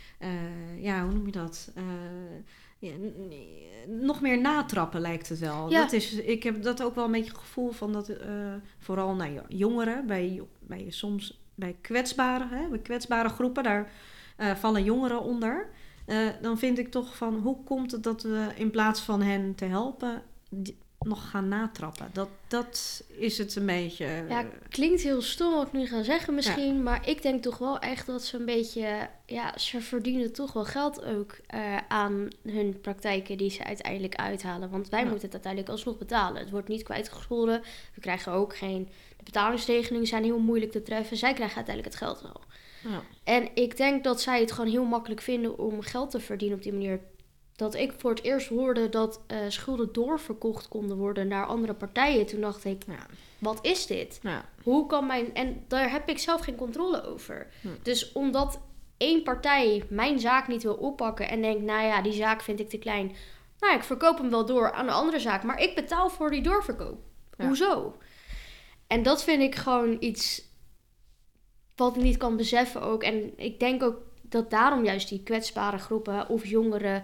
Uh, ja, hoe noem je dat? Uh, ja, n- n- nog meer natrappen lijkt het wel. Ja. Dat is, ik heb dat ook wel een beetje het gevoel van dat uh, vooral nou, jongeren, bij, bij soms bij kwetsbare, hè, bij kwetsbare groepen, daar uh, vallen jongeren onder. Uh, dan vind ik toch van, hoe komt het dat we in plaats van hen te helpen die, nog gaan natrappen? Dat, dat is het een beetje... Ja, klinkt heel stom wat ik nu ga zeggen misschien. Ja. Maar ik denk toch wel echt dat ze een beetje... Ja, ze verdienen toch wel geld ook uh, aan hun praktijken die ze uiteindelijk uithalen. Want wij ja. moeten het uiteindelijk alsnog betalen. Het wordt niet kwijtgescholden. We krijgen ook geen... De betalingsregelingen zijn heel moeilijk te treffen. Zij krijgen uiteindelijk het geld wel. Ja. En ik denk dat zij het gewoon heel makkelijk vinden om geld te verdienen op die manier. Dat ik voor het eerst hoorde dat uh, schulden doorverkocht konden worden naar andere partijen. Toen dacht ik, ja. Wat is dit? Ja. Hoe kan mijn... En daar heb ik zelf geen controle over. Hm. Dus omdat één partij mijn zaak niet wil oppakken en denkt, nou ja, die zaak vind ik te klein. Nou ja, ik verkoop hem wel door aan de andere zaak, maar ik betaal voor die doorverkoop. Ja. Hoezo? En dat vind ik gewoon iets wat ik niet kan beseffen ook. En ik denk ook dat daarom juist die kwetsbare groepen of jongeren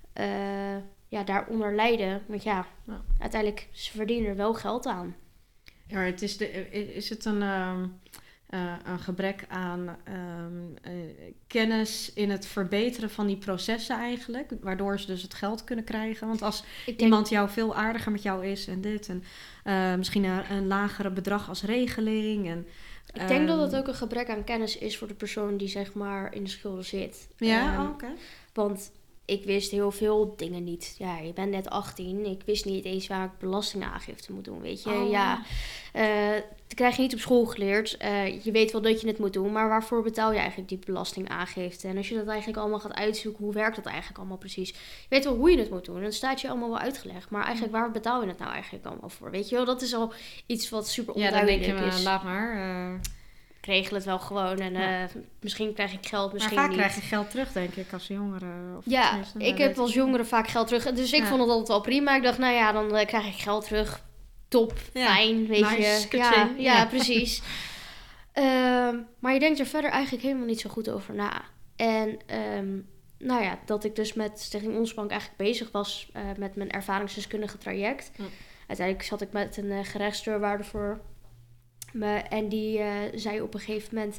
uh, ja, daaronder lijden. Want ja, ja, uiteindelijk, ze verdienen er wel geld aan. Ja, het is, de, is het een... Uh, uh, een gebrek aan um, uh, kennis in het verbeteren van die processen eigenlijk. Waardoor ze dus het geld kunnen krijgen. Want als denk... iemand jou veel aardiger met jou is en dit. En uh, misschien een, een lagere bedrag als regeling. En, ik denk um, dat het ook een gebrek aan kennis is voor de persoon die zeg maar in de schulden zit. Ja, um, oh, oké. Okay. Want ik wist heel veel dingen niet. Ja, je bent net achttien. Ik wist niet eens waar ik belastingaangifte moet doen, weet je. Oh. Ja, uh, dat krijg je niet op school geleerd. Uh, je weet wel dat je het moet doen, maar waarvoor betaal je eigenlijk die belastingaangifte? En als je dat eigenlijk allemaal gaat uitzoeken, hoe werkt dat eigenlijk allemaal precies? Je weet wel hoe je het moet doen. Dan staat je allemaal wel uitgelegd. Maar eigenlijk, waar betaal je het nou eigenlijk allemaal voor? Weet je wel, dat is al iets wat super onduidelijk is. Ja, dan denk je, uh, laat maar... Uh... Ik regel het wel gewoon en uh, ja. misschien krijg ik geld, misschien maar vaak niet. krijg je geld terug, denk ik, als jongere. Of ja, ik heb als jongere vaak geld terug. Dus ik ja. vond het altijd wel prima. Ik dacht, nou ja, dan uh, krijg ik geld terug. Top, ja. fijn, weet nice. je. Ja, ja, ja, precies. uh, maar je denkt er verder eigenlijk helemaal niet zo goed over na. En um, nou ja, dat ik dus met Stichting Onze Bank eigenlijk bezig was uh, met mijn ervaringsdeskundige traject. Hm. Uiteindelijk zat ik met een uh, gerechtsdeurwaarder voor me en die uh, zei op een gegeven moment,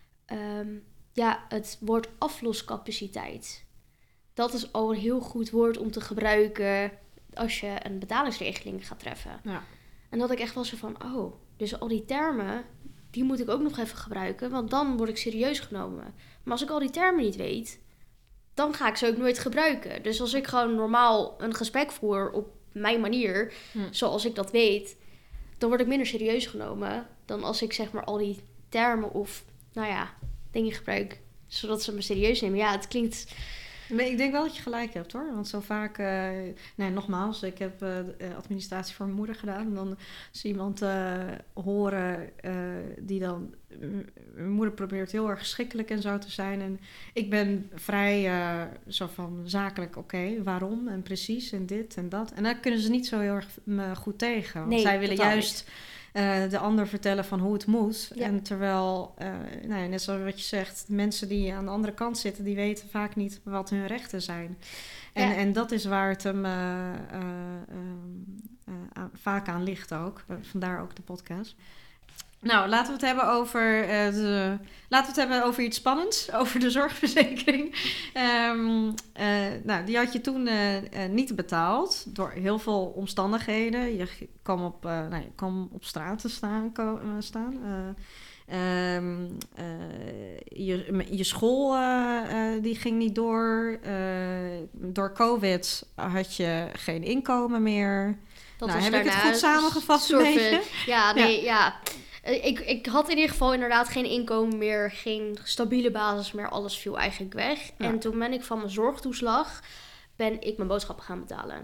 um, ja, het woord afloscapaciteit. Dat is al een heel goed woord om te gebruiken als je een betalingsregeling gaat treffen. Ja. En dat ik echt wel zo van, oh, dus al die termen, die moet ik ook nog even gebruiken, want dan word ik serieus genomen. Maar als ik al die termen niet weet, dan ga ik ze ook nooit gebruiken. Dus als ik gewoon normaal een gesprek voer op mijn manier, hm. zoals ik dat weet, dan word ik minder serieus genomen dan als ik zeg maar al die termen of, nou ja, dingen gebruik, zodat ze me serieus nemen. Ja, het klinkt... Maar ik denk wel dat je gelijk hebt, hoor. Want zo vaak... Uh, nee, nogmaals, ik heb uh, administratie voor mijn moeder gedaan. En dan is iemand uh, horen uh, die dan... Mijn moeder probeert heel erg geschikkelijk en zo te zijn. En ik ben vrij uh, zo van zakelijk, oké, okay, waarom en precies en dit en dat. En daar kunnen ze niet zo heel erg me goed tegen. Want nee, zij willen juist... Niet. Uh, de ander vertellen van hoe het moet. Ja. En terwijl, uh, nou ja, net zoals wat je zegt, mensen die aan de andere kant zitten, die weten vaak niet wat hun rechten zijn. En, ja. en dat is waar het hem uh, uh, uh, uh, vaak aan ligt ook. Uh, vandaar ook de podcast. Nou, laten we het hebben over uh, de, laten we het hebben over iets spannends, over de zorgverzekering. Um, uh, nou, die had je toen uh, uh, niet betaald door heel veel omstandigheden. Je kwam op, uh, nou, je kwam op straat te staan. Ko- uh, staan. Uh, um, uh, je, je school uh, uh, die ging niet door. Uh, door COVID had je geen inkomen meer. Dat nou, heb ik het goed samengevat een beetje? Ja, nee, ja. ja. Ik, ik had in ieder geval inderdaad geen inkomen meer, geen stabiele basis meer. Alles viel eigenlijk weg. Ja. En toen ben ik van mijn zorgtoeslag, ben ik mijn boodschappen gaan betalen.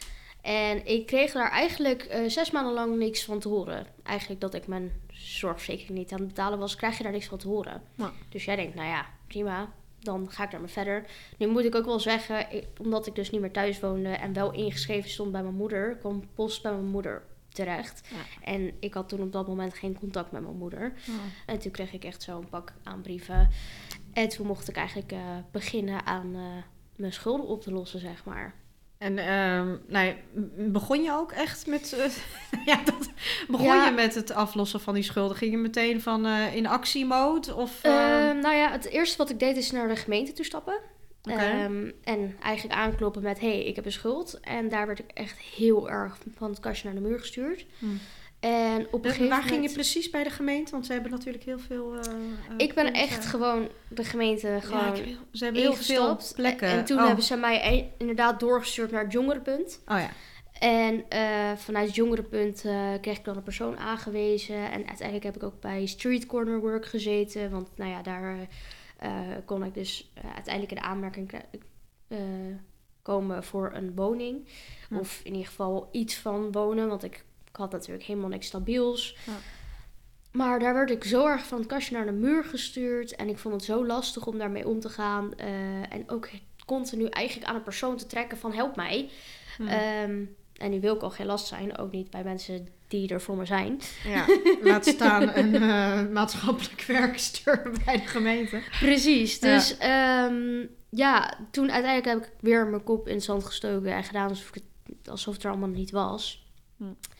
En ik kreeg daar eigenlijk uh, zes maanden lang niks van te horen. Eigenlijk dat ik mijn zorgverzekering niet aan het betalen was, krijg je daar niks van te horen. Ja. Dus jij denkt, nou ja, prima, dan ga ik daarmee verder. Nu moet ik ook wel zeggen, ik, omdat ik dus niet meer thuis woonde en wel ingeschreven stond bij mijn moeder, kwam post bij mijn moeder terecht. Ja. En ik had toen op dat moment geen contact met mijn moeder. Ja. En toen kreeg ik echt zo'n pak aan brieven. En toen mocht ik eigenlijk uh, beginnen aan uh, mijn schulden op te lossen, zeg maar. En um, nou ja, begon je ook echt met... Uh, ja, dat, begon ja. je met het aflossen van die schulden? Ging je meteen van uh, in actiemode? Of, uh... Uh, nou ja, het eerste wat ik deed is naar de gemeente toe stappen. Okay. Um, en eigenlijk aankloppen met, hé, hey, ik heb een schuld. En daar werd ik echt heel erg van het kastje naar de muur gestuurd. Hmm. En op een gegeven Waar moment... ging je precies bij de gemeente? Want ze hebben natuurlijk heel veel... Uh, ik ben echt gewoon de gemeente gewoon ja, Ze hebben heel veel plekken. En, en toen oh. hebben ze mij inderdaad doorgestuurd naar het jongerenpunt. Oh ja. En uh, vanuit het jongerenpunt uh, kreeg ik dan een persoon aangewezen. En uiteindelijk heb ik ook bij Street Corner Work gezeten. Want nou ja, daar... Uh, kon ik dus uh, uiteindelijk in aanmerking uh, komen voor een woning. Ja. Of in ieder geval iets van wonen. Want ik, ik had natuurlijk helemaal niks stabiels. Ja. Maar daar werd ik zo erg van het kastje naar de muur gestuurd. En ik vond het zo lastig om daarmee om te gaan. Uh, en ook continu eigenlijk aan een persoon te trekken van help mij. Ja. Um, en nu wil ik al geen last zijn. Ook niet bij mensen die er voor me zijn. Ja, laat staan een uh, maatschappelijk werkster bij de gemeente. Precies. Dus ja. Um, ja, toen uiteindelijk heb ik weer mijn kop in het zand gestoken en gedaan alsof, ik het, alsof het er allemaal niet was. Hm.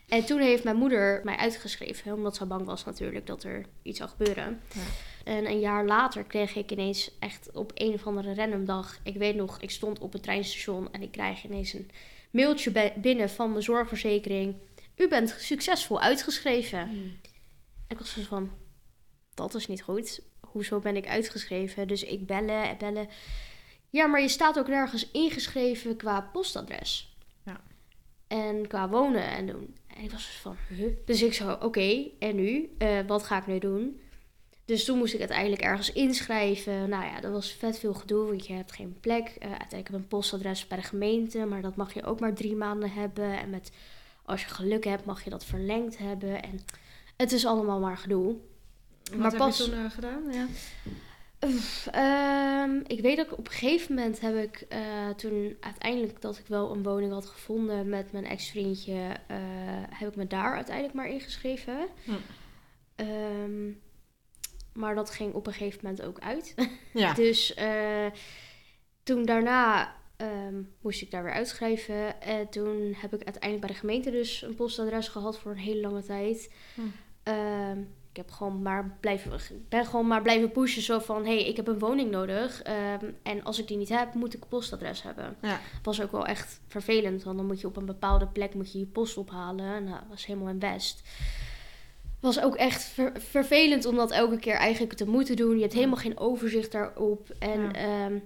En toen heeft mijn moeder mij uitgeschreven, omdat ze bang was natuurlijk dat er iets zou gebeuren. Ja. En een jaar later kreeg ik ineens echt op een of andere random dag... Ik weet nog, ik stond op het treinstation en ik krijg ineens een mailtje bij- binnen van de zorgverzekering. U bent succesvol uitgeschreven. Mm. En ik was zo van, dat is niet goed. Hoezo ben ik uitgeschreven? Dus ik bellen en bellen. Ja, maar je staat ook nergens ingeschreven qua postadres. Ja. En qua wonen en doen. En ik was dus van, huh? Dus ik zo, oké, okay, en nu? Uh, wat ga ik nu doen? Dus toen moest ik uiteindelijk ergens inschrijven. Nou ja, dat was vet veel gedoe, want je hebt geen plek. Uh, uiteindelijk heb ik een postadres bij de gemeente, maar dat mag je ook maar drie maanden hebben. En met, als je geluk hebt, mag je dat verlengd hebben. En het is allemaal maar gedoe. Wat maar heb pas, je toen uh, gedaan? Ja. Uh, um, ik weet dat op een gegeven moment heb ik uh, toen uiteindelijk dat ik wel een woning had gevonden met mijn ex-vriendje, uh, heb ik me daar uiteindelijk maar ingeschreven. Hm. Um, maar dat ging op een gegeven moment ook uit. Ja. Dus uh, toen daarna um, moest ik daar weer uitschrijven. En toen heb ik uiteindelijk bij de gemeente dus een postadres gehad voor een hele lange tijd. Hm. Um, Ik heb gewoon maar blijven, ben gewoon maar blijven pushen. Zo van, hé, hey, ik heb een woning nodig. Um, en als ik die niet heb, moet ik een postadres hebben. Ja. Was ook wel echt vervelend. Want dan moet je op een bepaalde plek moet je, je post ophalen. Nou, dat was helemaal in West. Was ook echt ver- vervelend om dat elke keer eigenlijk te moeten doen. Je hebt helemaal geen overzicht daarop. En... Ja. Um,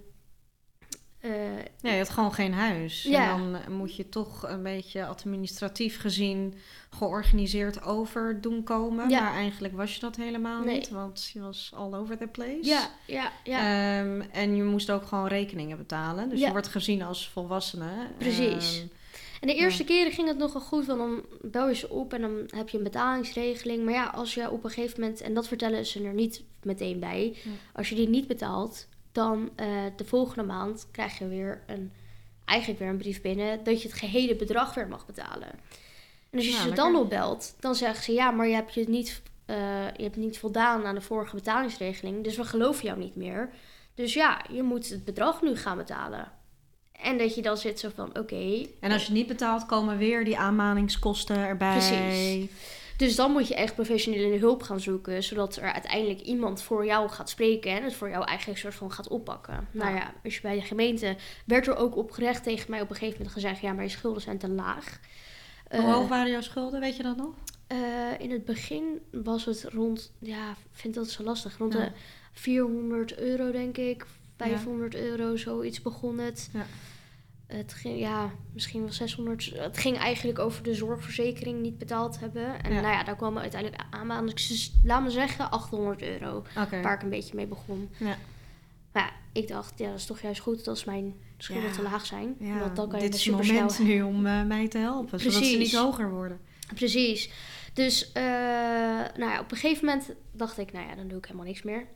Uh, ja, je had gewoon geen huis. Ja. En dan moet je toch een beetje administratief gezien georganiseerd over doen komen. Ja. Maar eigenlijk was je dat helemaal nee. niet, want je was all over the place. Ja, ja, ja. Um, en je moest ook gewoon rekeningen betalen. Dus ja. je wordt gezien als volwassene. Precies. Um, en de eerste ja. keren ging het nogal goed, want dan bel je ze op en dan heb je een betalingsregeling. Maar ja, als je op een gegeven moment, en dat vertellen ze er niet meteen bij, ja. als je die niet betaalt, dan uh, de volgende maand krijg je weer een, eigenlijk weer een brief binnen dat je het gehele bedrag weer mag betalen. En als je ja, ze dan opbelt, dan zeggen ze ja, maar je hebt, je, niet, uh, je hebt niet voldaan aan de vorige betalingsregeling, dus we geloven jou niet meer. Dus ja, je moet het bedrag nu gaan betalen. En dat je dan zit zo van, oké. Okay, en als je niet betaalt, komen weer die aanmaningskosten erbij. Precies. Dus dan moet je echt professionele hulp gaan zoeken, zodat er uiteindelijk iemand voor jou gaat spreken en het voor jou eigenlijk soort van gaat oppakken. Ja. Nou ja, als je bij de gemeente werd er ook opgerecht tegen mij op een gegeven moment gezegd, ja, maar je schulden zijn te laag. Hoe uh, hoog waren jouw schulden, weet je dat nog? Uh, in het begin was het rond, ja, ik vind dat zo lastig, rond ja. de vierhonderd euro denk ik, vijfhonderd ja. euro, zoiets begon het. Ja. Het ging, ja, misschien wel zeshonderd. Het ging eigenlijk over de zorgverzekering niet betaald hebben. En ja. nou ja, daar kwam uiteindelijk aan. aan dus, laat me zeggen, achthonderd euro. Okay. Waar ik een beetje mee begon. Ja. Maar ja, ik dacht, ja, dat is toch juist goed als mijn schulden ja. te laag zijn. Ja, want dan kan dit je is het moment snel... nu om uh, mij te helpen. Precies. Zodat ze niet hoger worden. Precies. Dus uh, nou ja, op een gegeven moment dacht ik, nou ja, dan doe ik helemaal niks meer.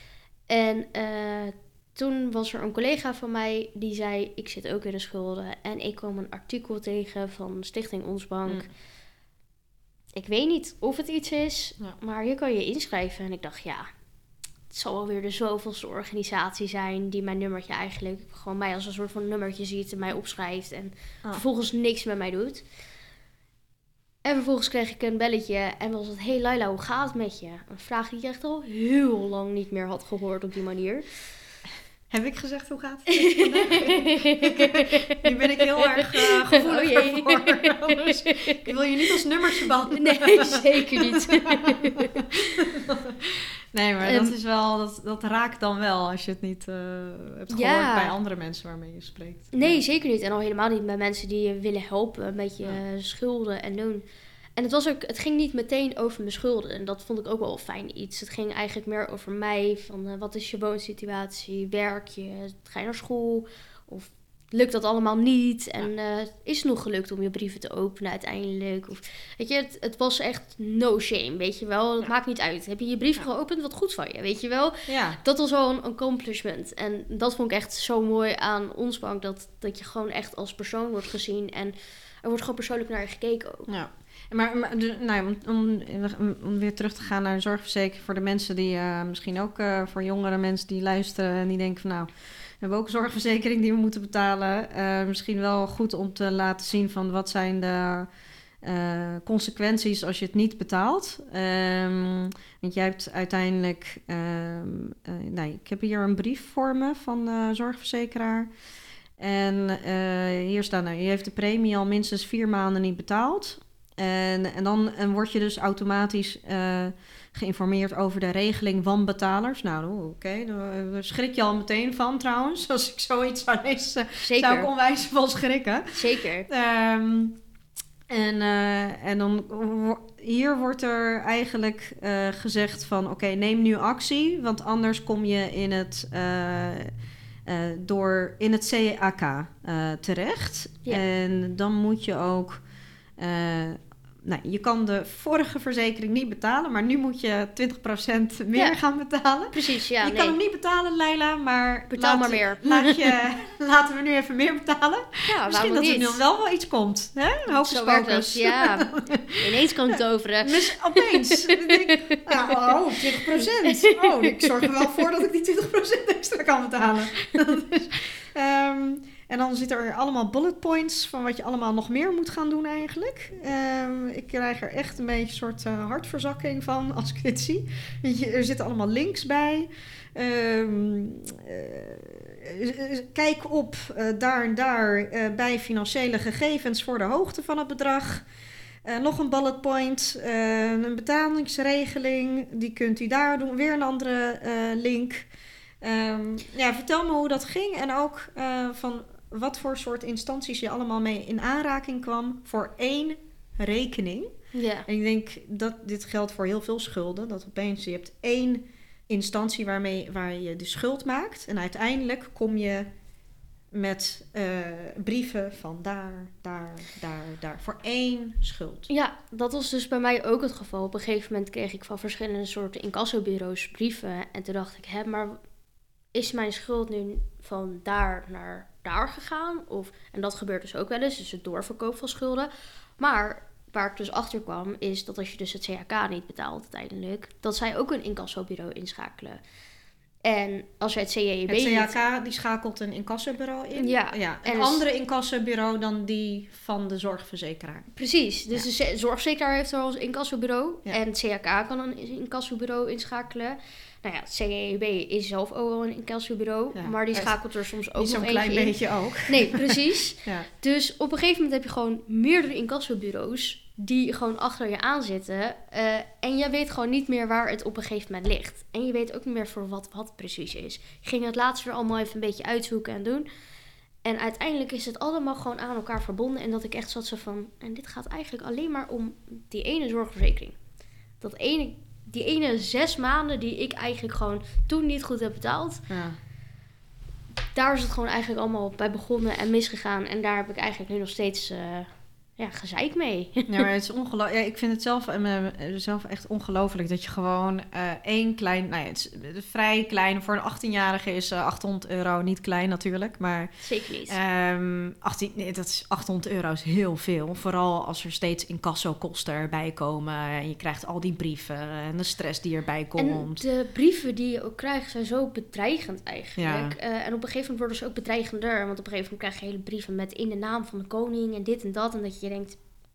En uh, toen was er een collega van mij die zei, ik zit ook in de schulden. En ik kwam een artikel tegen van Stichting Ons Bank. Mm. Ik weet niet of het iets is, ja. maar je kan je inschrijven. En ik dacht, ja, het zal wel weer de zoveelste organisatie zijn die mijn nummertje eigenlijk gewoon mij als een soort van nummertje ziet en mij opschrijft. En oh. vervolgens niks met mij doet. En vervolgens kreeg ik een belletje en was het, hey Laila, hoe gaat het met je? Een vraag die ik echt al heel lang niet meer had gehoord op die manier. Heb ik gezegd, hoe gaat het vandaag? Nu ben ik heel erg uh, gevoelig oh voor. Dus ik wil je niet als nummertje behandelen. Nee, zeker niet. Nee, maar um, dat is wel, dat, dat raakt dan wel als je het niet uh, hebt gehoord ja. bij andere mensen waarmee je spreekt. Nee, ja. zeker niet. En al helemaal niet bij mensen die je willen helpen met je ja. schulden en doen. En het, was ook, het ging niet meteen over mijn schulden. En dat vond ik ook wel fijn iets. Het ging eigenlijk meer over mij. Van uh, wat is je woonsituatie? Werk je? Ga je naar school? Of lukt dat allemaal niet? En uh, is het nog gelukt om je brieven te openen uiteindelijk? Of, weet je, het, het was echt no shame, weet je wel. Het ja. maakt niet uit. Heb je je brief ja. geopend? Wat goed van je, weet je wel. Ja. Dat was wel een accomplishment. En dat vond ik echt zo mooi aan Ons Bank. Dat, dat je gewoon echt als persoon wordt gezien. En er wordt gewoon persoonlijk naar je gekeken ook. Ja. Maar, maar nou, om, om, om weer terug te gaan naar een zorgverzekering voor de mensen die uh, misschien ook uh, voor jongere mensen die luisteren en die denken van nou, we hebben ook een zorgverzekering die we moeten betalen. Uh, misschien wel goed om te laten zien van wat zijn de uh, consequenties als je het niet betaalt. Um, want jij hebt uiteindelijk... Um, uh, nee, ik heb hier een brief voor me van de zorgverzekeraar. En uh, hier staat, nou, je heeft de premie al minstens vier maanden niet betaald. En, en dan en word je dus automatisch uh, geïnformeerd over de regeling van betalers. Nou, oké, okay, daar schrik je al meteen van trouwens. Als ik zoiets zou lezen, zou ik onwijs van schrikken. Zeker. Um, en, uh, en dan hier wordt er eigenlijk uh, gezegd van oké, okay, neem nu actie. Want anders kom je in het... Uh, Uh, door in het C A K uh, terecht. Ja. En dan moet je ook... Uh, nou, je kan de vorige verzekering niet betalen... maar nu moet je twintig procent meer ja. gaan betalen. Precies, ja. Je nee. kan hem niet betalen, Leila, maar... Betaal laat, maar meer. Laat je, laten we nu even meer betalen. Ja, misschien dat niet? er nu wel wel iets komt. Hè? Hocus pocus. Ja, ineens kan het toveren. Dus opeens. ik, nou, oh, twintig procent. Oh, ik zorg er wel voor dat ik die twintig procent extra kan betalen. dus, um, en dan zitten er allemaal bullet points van wat je allemaal nog meer moet gaan doen eigenlijk. Um, ik krijg er echt een beetje een soort uh, hartverzakking van als ik dit zie. Je, er zitten allemaal links bij. Um, uh, kijk op uh, daar en daar uh, bij financiële gegevens voor de hoogte van het bedrag. Uh, nog een bullet point, uh, een betalingsregeling. Die kunt u daar doen. Weer een andere uh, link. Um, ja, vertel me hoe dat ging en ook uh, van wat voor soort instanties je allemaal mee in aanraking kwam voor één rekening. Ja. En ik denk dat dit geldt voor heel veel schulden. Dat opeens je hebt één instantie waarmee, waar je de schuld maakt. En uiteindelijk kom je met uh, brieven van daar, daar, daar, daar. Voor één schuld. Ja, dat was dus bij mij ook het geval. Op een gegeven moment kreeg ik van verschillende soorten incassobureaus brieven. En toen dacht ik, hè, maar is mijn schuld nu van daar naar daar gegaan? Of, en dat gebeurt dus ook wel eens, dus het doorverkoop van schulden. Maar waar ik dus achter kwam, is dat als je dus het C A K niet betaalt uiteindelijk, dat zij ook een incassobureau inschakelen. En als je het C J E B Het niet... C A K die schakelt een incassobureau in. Ja. ja een en andere dus incassobureau dan die van de zorgverzekeraar. Precies. Dus ja. de zorgverzekeraar heeft er al een incassobureau. Ja. En het C A K kan een incassobureau inschakelen. Nou ja, het C J E B is zelf ook al een incassobureau. Ja. Maar die schakelt er soms ook niet nog zo'n klein in. beetje ook. Nee, precies. ja. Dus op een gegeven moment heb je gewoon meerdere incassobureaus die gewoon achter je aan zitten. Uh, en je weet gewoon niet meer waar het op een gegeven moment ligt. En je weet ook niet meer voor wat wat precies is. Ik ging het laatst weer allemaal even een beetje uitzoeken en doen. En uiteindelijk is het allemaal gewoon aan elkaar verbonden. En dat ik echt zat zo van... En dit gaat eigenlijk alleen maar om die ene zorgverzekering. Dat ene, die ene zes maanden die ik eigenlijk gewoon toen niet goed heb betaald. Ja. Daar is het gewoon eigenlijk allemaal bij begonnen en misgegaan. En daar heb ik eigenlijk nu nog steeds... Uh, Ja, gezeik mee. Ja, maar het is ongelooflijk. Ja, ik vind het zelf, uh, zelf echt ongelooflijk dat je gewoon uh, één klein... Nou ja, het is vrij klein. Voor een achttienjarige is uh, achthonderd euro niet klein natuurlijk. Maar, zeker niet. Um, achttien, nee, dat is achthonderd euro is heel veel. Vooral als er steeds incassokosten erbij komen. En je krijgt al die brieven en de stress die erbij komt. En de brieven die je ook krijgt zijn zo bedreigend eigenlijk. Ja. Uh, en op een gegeven moment worden ze ook bedreigender. Want op een gegeven moment krijg je hele brieven met in de naam van de koning en dit en dat. En dat je denkt...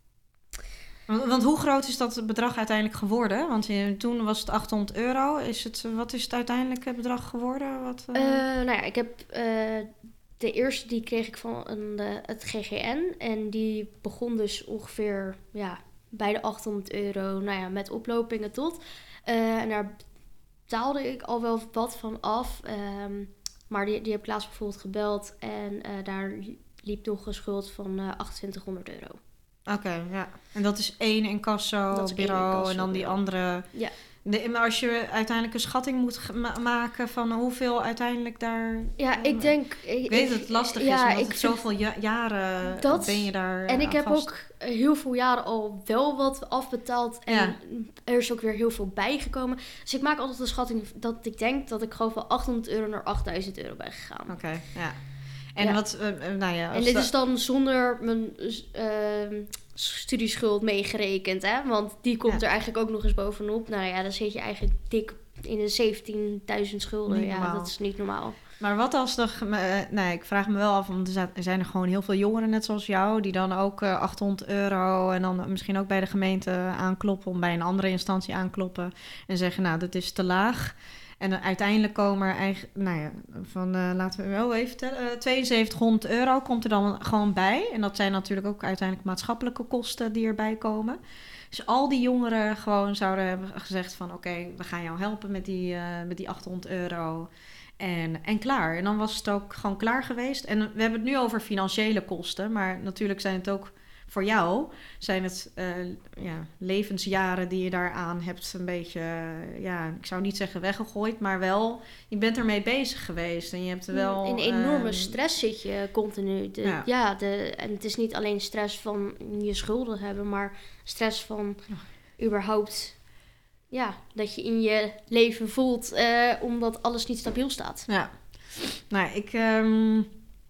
Want, want hoe groot is dat bedrag uiteindelijk geworden? Want je, toen was het achthonderd euro. Is het, wat is het uiteindelijke bedrag geworden? Wat, uh... Uh, nou ja, ik heb uh, de eerste die kreeg ik van een, uh, het G G N. En die begon dus ongeveer ja, bij de achthonderd euro. Nou ja, met oplopingen tot. Uh, en daar betaalde ik al wel wat van af. Um, maar die, die heb ik laatst bijvoorbeeld gebeld. En uh, daar liep nog een schuld van uh, achtentwintighonderd euro. Oké, okay, ja. En dat is één incassobureau en dan die andere... Ja. De, maar als je uiteindelijk een schatting moet ma- maken van hoeveel uiteindelijk daar... Ja, uh, ik denk... Ik, ik weet dat het lastig is, ja, omdat het zoveel ja- jaren dat, ben je daar En ik heb vast. ook heel veel jaren al wel wat afbetaald. En ja. er is ook weer heel veel bijgekomen. Dus ik maak altijd een schatting dat ik denk dat ik gewoon van achthonderd euro naar achtduizend euro ben gegaan. Oké, okay, ja. En ja. wat, uh, nou ja... En dit dat... is dan zonder mijn uh, studieschuld meegerekend, hè? Want die komt ja. er eigenlijk ook nog eens bovenop. Nou ja, dan zit je eigenlijk dik in de zeventienduizend schulden. Niet ja, normaal. dat is niet normaal. Maar wat als er... Uh, nee, ik vraag me wel af, want er zijn er gewoon heel veel jongeren net zoals jou... die dan ook uh, achthonderd euro en dan misschien ook bij de gemeente aankloppen... om bij een andere instantie aankloppen en zeggen... nou, dat is te laag. En dan uiteindelijk komen er eigenlijk... nou ja, van uh, laten we wel even tellen... Uh, tweeënzeventighonderd euro komt er dan gewoon bij. En dat zijn natuurlijk ook uiteindelijk maatschappelijke kosten die erbij komen... Dus al die jongeren gewoon zouden hebben gezegd van... oké, okay, we gaan jou helpen met die, uh, met die achthonderd euro. En, en klaar. En dan was het ook gewoon klaar geweest. En we hebben het nu over financiële kosten. Maar natuurlijk zijn het ook voor jou... zijn het uh, ja, levensjaren die je daaraan hebt een beetje... Uh, ja, ik zou niet zeggen weggegooid, maar wel... je bent ermee bezig geweest. En je hebt er wel... In enorme uh, stress zit je continu. De, ja, ja de, en het is niet alleen stress van je schulden hebben... maar stress van ja. überhaupt... ja, dat je in je leven voelt... Uh, omdat alles niet stabiel staat. Ja, nou, ik... Um...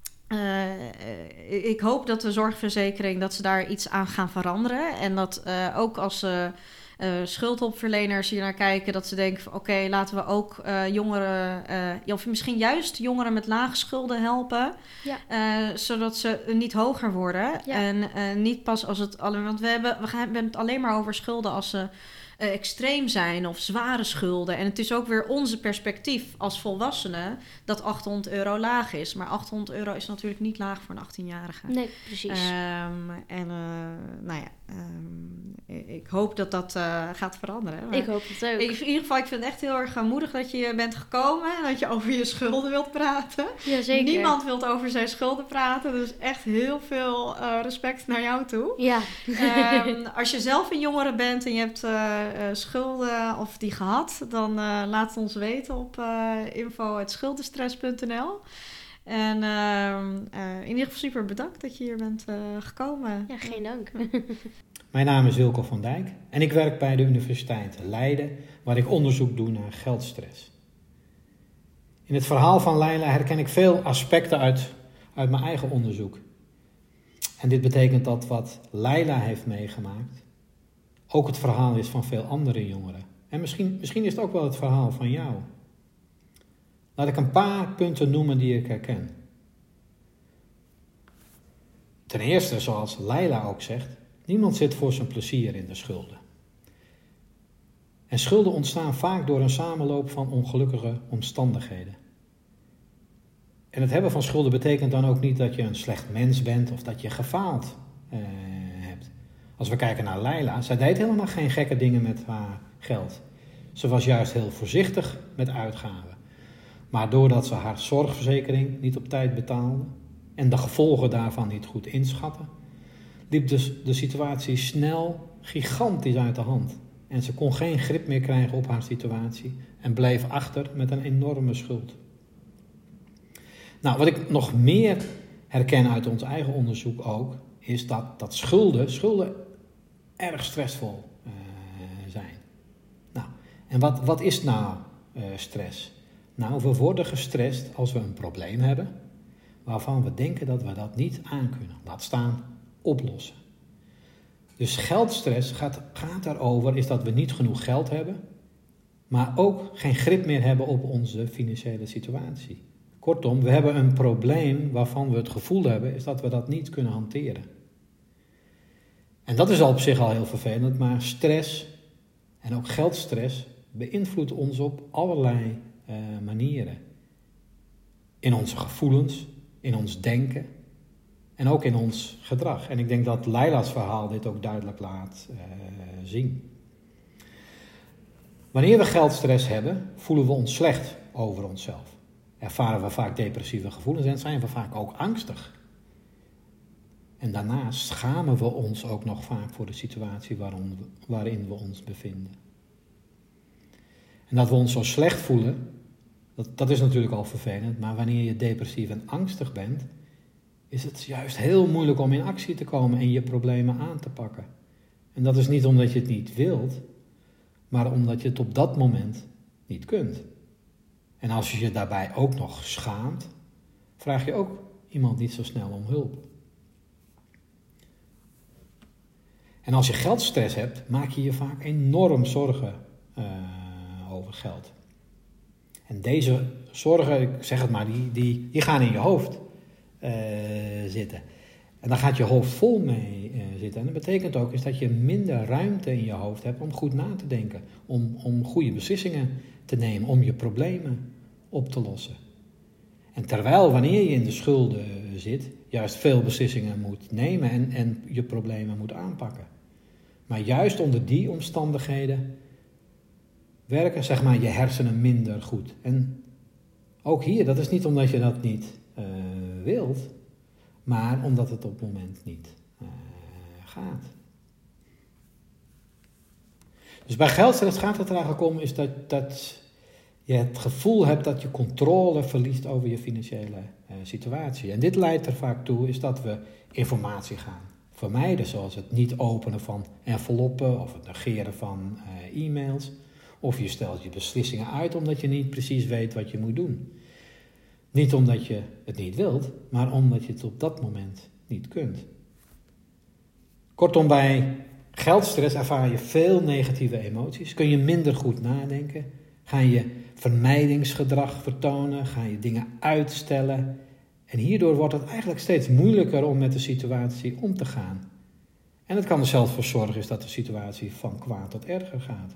Uh, ik hoop dat de zorgverzekering, dat ze daar iets aan gaan veranderen. En dat uh, ook als uh, uh, schuldhulpverleners hier naar kijken... dat ze denken van oké, okay, laten we ook uh, jongeren... Uh, of misschien juist jongeren met lage schulden helpen. Ja. Uh, zodat ze niet hoger worden. Ja. En uh, niet pas als het... Want we hebben, we hebben het alleen maar over schulden als ze... Uh, extreem zijn of zware schulden. En het is ook weer onze perspectief als volwassenen... dat achthonderd euro laag is. Maar achthonderd euro is natuurlijk niet laag voor een achttienjarige. Nee, precies. Um, en uh, nou ja, um, ik hoop dat dat uh, gaat veranderen. Maar ik hoop het ook. Ik, in ieder geval, ik vind het echt heel erg moedig dat je bent gekomen... en dat je over je schulden wilt praten. Ja, zeker. Niemand wil over zijn schulden praten. Dus echt heel veel uh, respect naar jou toe. Ja. Um, als je zelf een jongere bent en je hebt... Uh, Uh, schulden of die gehad, dan uh, laat het ons weten op uh, info at schuldenstress punt n l. En uh, uh, in ieder geval super bedankt dat je hier bent uh, gekomen. Ja, geen dank. Mijn naam is Wilco van Dijk en ik werk bij de Universiteit Leiden, waar ik onderzoek doe naar geldstress. In het verhaal van Leila herken ik veel aspecten uit, uit mijn eigen onderzoek. En dit betekent dat wat Leila heeft meegemaakt ook het verhaal is van veel andere jongeren. En misschien, misschien is het ook wel het verhaal van jou. Laat ik een paar punten noemen die ik herken. Ten eerste, zoals Leila ook zegt, niemand zit voor zijn plezier in de schulden. En schulden ontstaan vaak door een samenloop van ongelukkige omstandigheden. En het hebben van schulden betekent dan ook niet dat je een slecht mens bent of dat je gefaald eh, hebt. Als we kijken naar Leila, zij deed helemaal geen gekke dingen met haar geld. Ze was juist heel voorzichtig met uitgaven. Maar doordat ze haar zorgverzekering niet op tijd betaalde en de gevolgen daarvan niet goed inschatte, liep dus de situatie snel gigantisch uit de hand. En ze kon geen grip meer krijgen op haar situatie en bleef achter met een enorme schuld. Nou, wat ik nog meer herken uit ons eigen onderzoek ook, is dat, dat schulden, schulden erg stressvol uh, zijn. Nou, en wat, wat is nou uh, stress? Nou, we worden gestrest als we een probleem hebben, waarvan we denken dat we dat niet aankunnen. Laat staan, oplossen. Dus geldstress gaat, gaat erover is dat we niet genoeg geld hebben, maar ook geen grip meer hebben op onze financiële situatie. Kortom, we hebben een probleem waarvan we het gevoel hebben is dat we dat niet kunnen hanteren. En dat is al op zich al heel vervelend, maar stress en ook geldstress beïnvloedt ons op allerlei uh, manieren. In onze gevoelens, in ons denken en ook in ons gedrag. En ik denk dat Leila's verhaal dit ook duidelijk laat uh, zien. Wanneer we geldstress hebben, voelen we ons slecht over onszelf. Ervaren we vaak depressieve gevoelens en zijn we vaak ook angstig. En daarnaast schamen we ons ook nog vaak voor de situatie waarin we, waarin we ons bevinden. En dat we ons zo slecht voelen, dat, dat is natuurlijk al vervelend, maar wanneer je depressief en angstig bent, is het juist heel moeilijk om in actie te komen en je problemen aan te pakken. En dat is niet omdat je het niet wilt, maar omdat je het op dat moment niet kunt. En als je je daarbij ook nog schaamt, vraag je ook iemand niet zo snel om hulp. En als je geldstress hebt, maak je je vaak enorm zorgen uh, over geld. En deze zorgen, ik zeg het maar, die, die, die gaan in je hoofd uh, zitten. En dan gaat je hoofd vol mee uh, zitten. En dat betekent ook is dat je minder ruimte in je hoofd hebt om goed na te denken. Om, om goede beslissingen te nemen, om je problemen op te lossen. En terwijl wanneer je in de schulden zit, juist veel beslissingen moet nemen en, en je problemen moet aanpakken. Maar juist onder die omstandigheden werken zeg maar, je hersenen minder goed. En ook hier, dat is niet omdat je dat niet uh, wilt, maar omdat het op het moment niet uh, gaat. Dus bij geldstress gaat het er eigenlijk om is dat, dat je het gevoel hebt dat je controle verliest over je financiële uh, situatie. En dit leidt er vaak toe is dat we informatie gaan vermijden, zoals het niet openen van enveloppen of het negeren van uh, e-mails. Of je stelt je beslissingen uit omdat je niet precies weet wat je moet doen. Niet omdat je het niet wilt, maar omdat je het op dat moment niet kunt. Kortom, bij geldstress ervaar je veel negatieve emoties. Kun je minder goed nadenken. Ga je vermijdingsgedrag vertonen. Ga je dingen uitstellen. En hierdoor wordt het eigenlijk steeds moeilijker om met de situatie om te gaan. En het kan er zelfs voor zorgen is dat de situatie van kwaad tot erger gaat.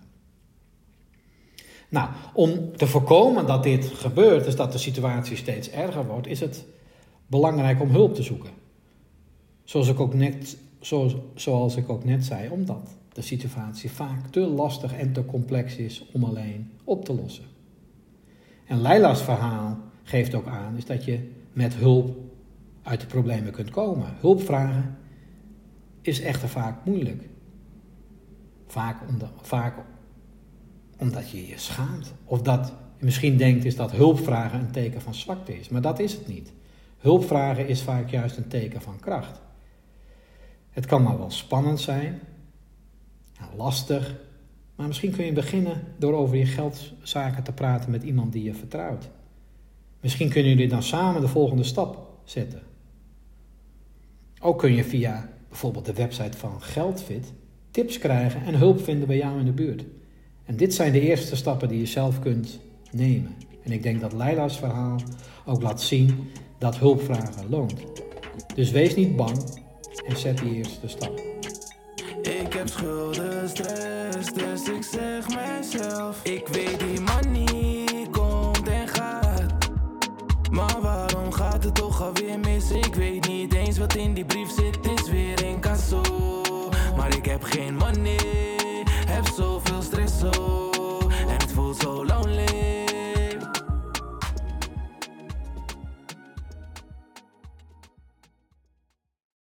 Nou, om te voorkomen dat dit gebeurt, dus dat de situatie steeds erger wordt, is het belangrijk om hulp te zoeken. Zoals ik ook net, zoals, zoals ik ook net zei, omdat de situatie vaak te lastig en te complex is om alleen op te lossen. En Leila's verhaal geeft ook aan is dat je met hulp uit de problemen kunt komen. Hulp vragen is echter vaak moeilijk. Vaak, om de, vaak omdat je je schaamt. Of dat je misschien denkt is dat hulp vragen een teken van zwakte is. Maar dat is het niet. Hulp vragen is vaak juist een teken van kracht. Het kan maar wel spannend zijn. Nou, lastig. Maar misschien kun je beginnen door over je geldzaken te praten met iemand die je vertrouwt. Misschien kunnen jullie dan samen de volgende stap zetten. Ook kun je via bijvoorbeeld de website van Geldfit tips krijgen en hulp vinden bij jou in de buurt. En dit zijn de eerste stappen die je zelf kunt nemen. En ik denk dat Leila's verhaal ook laat zien dat hulpvragen loont. Dus wees niet bang en zet die eerste stap. Ik heb schulden, stress, dus ik zeg mezelf. Ik weet die money komt en gaat. Maar waarom gaat het toch alweer mis? Ik weet niet eens wat in die brief zit, is weer in kasso. Maar ik heb geen money.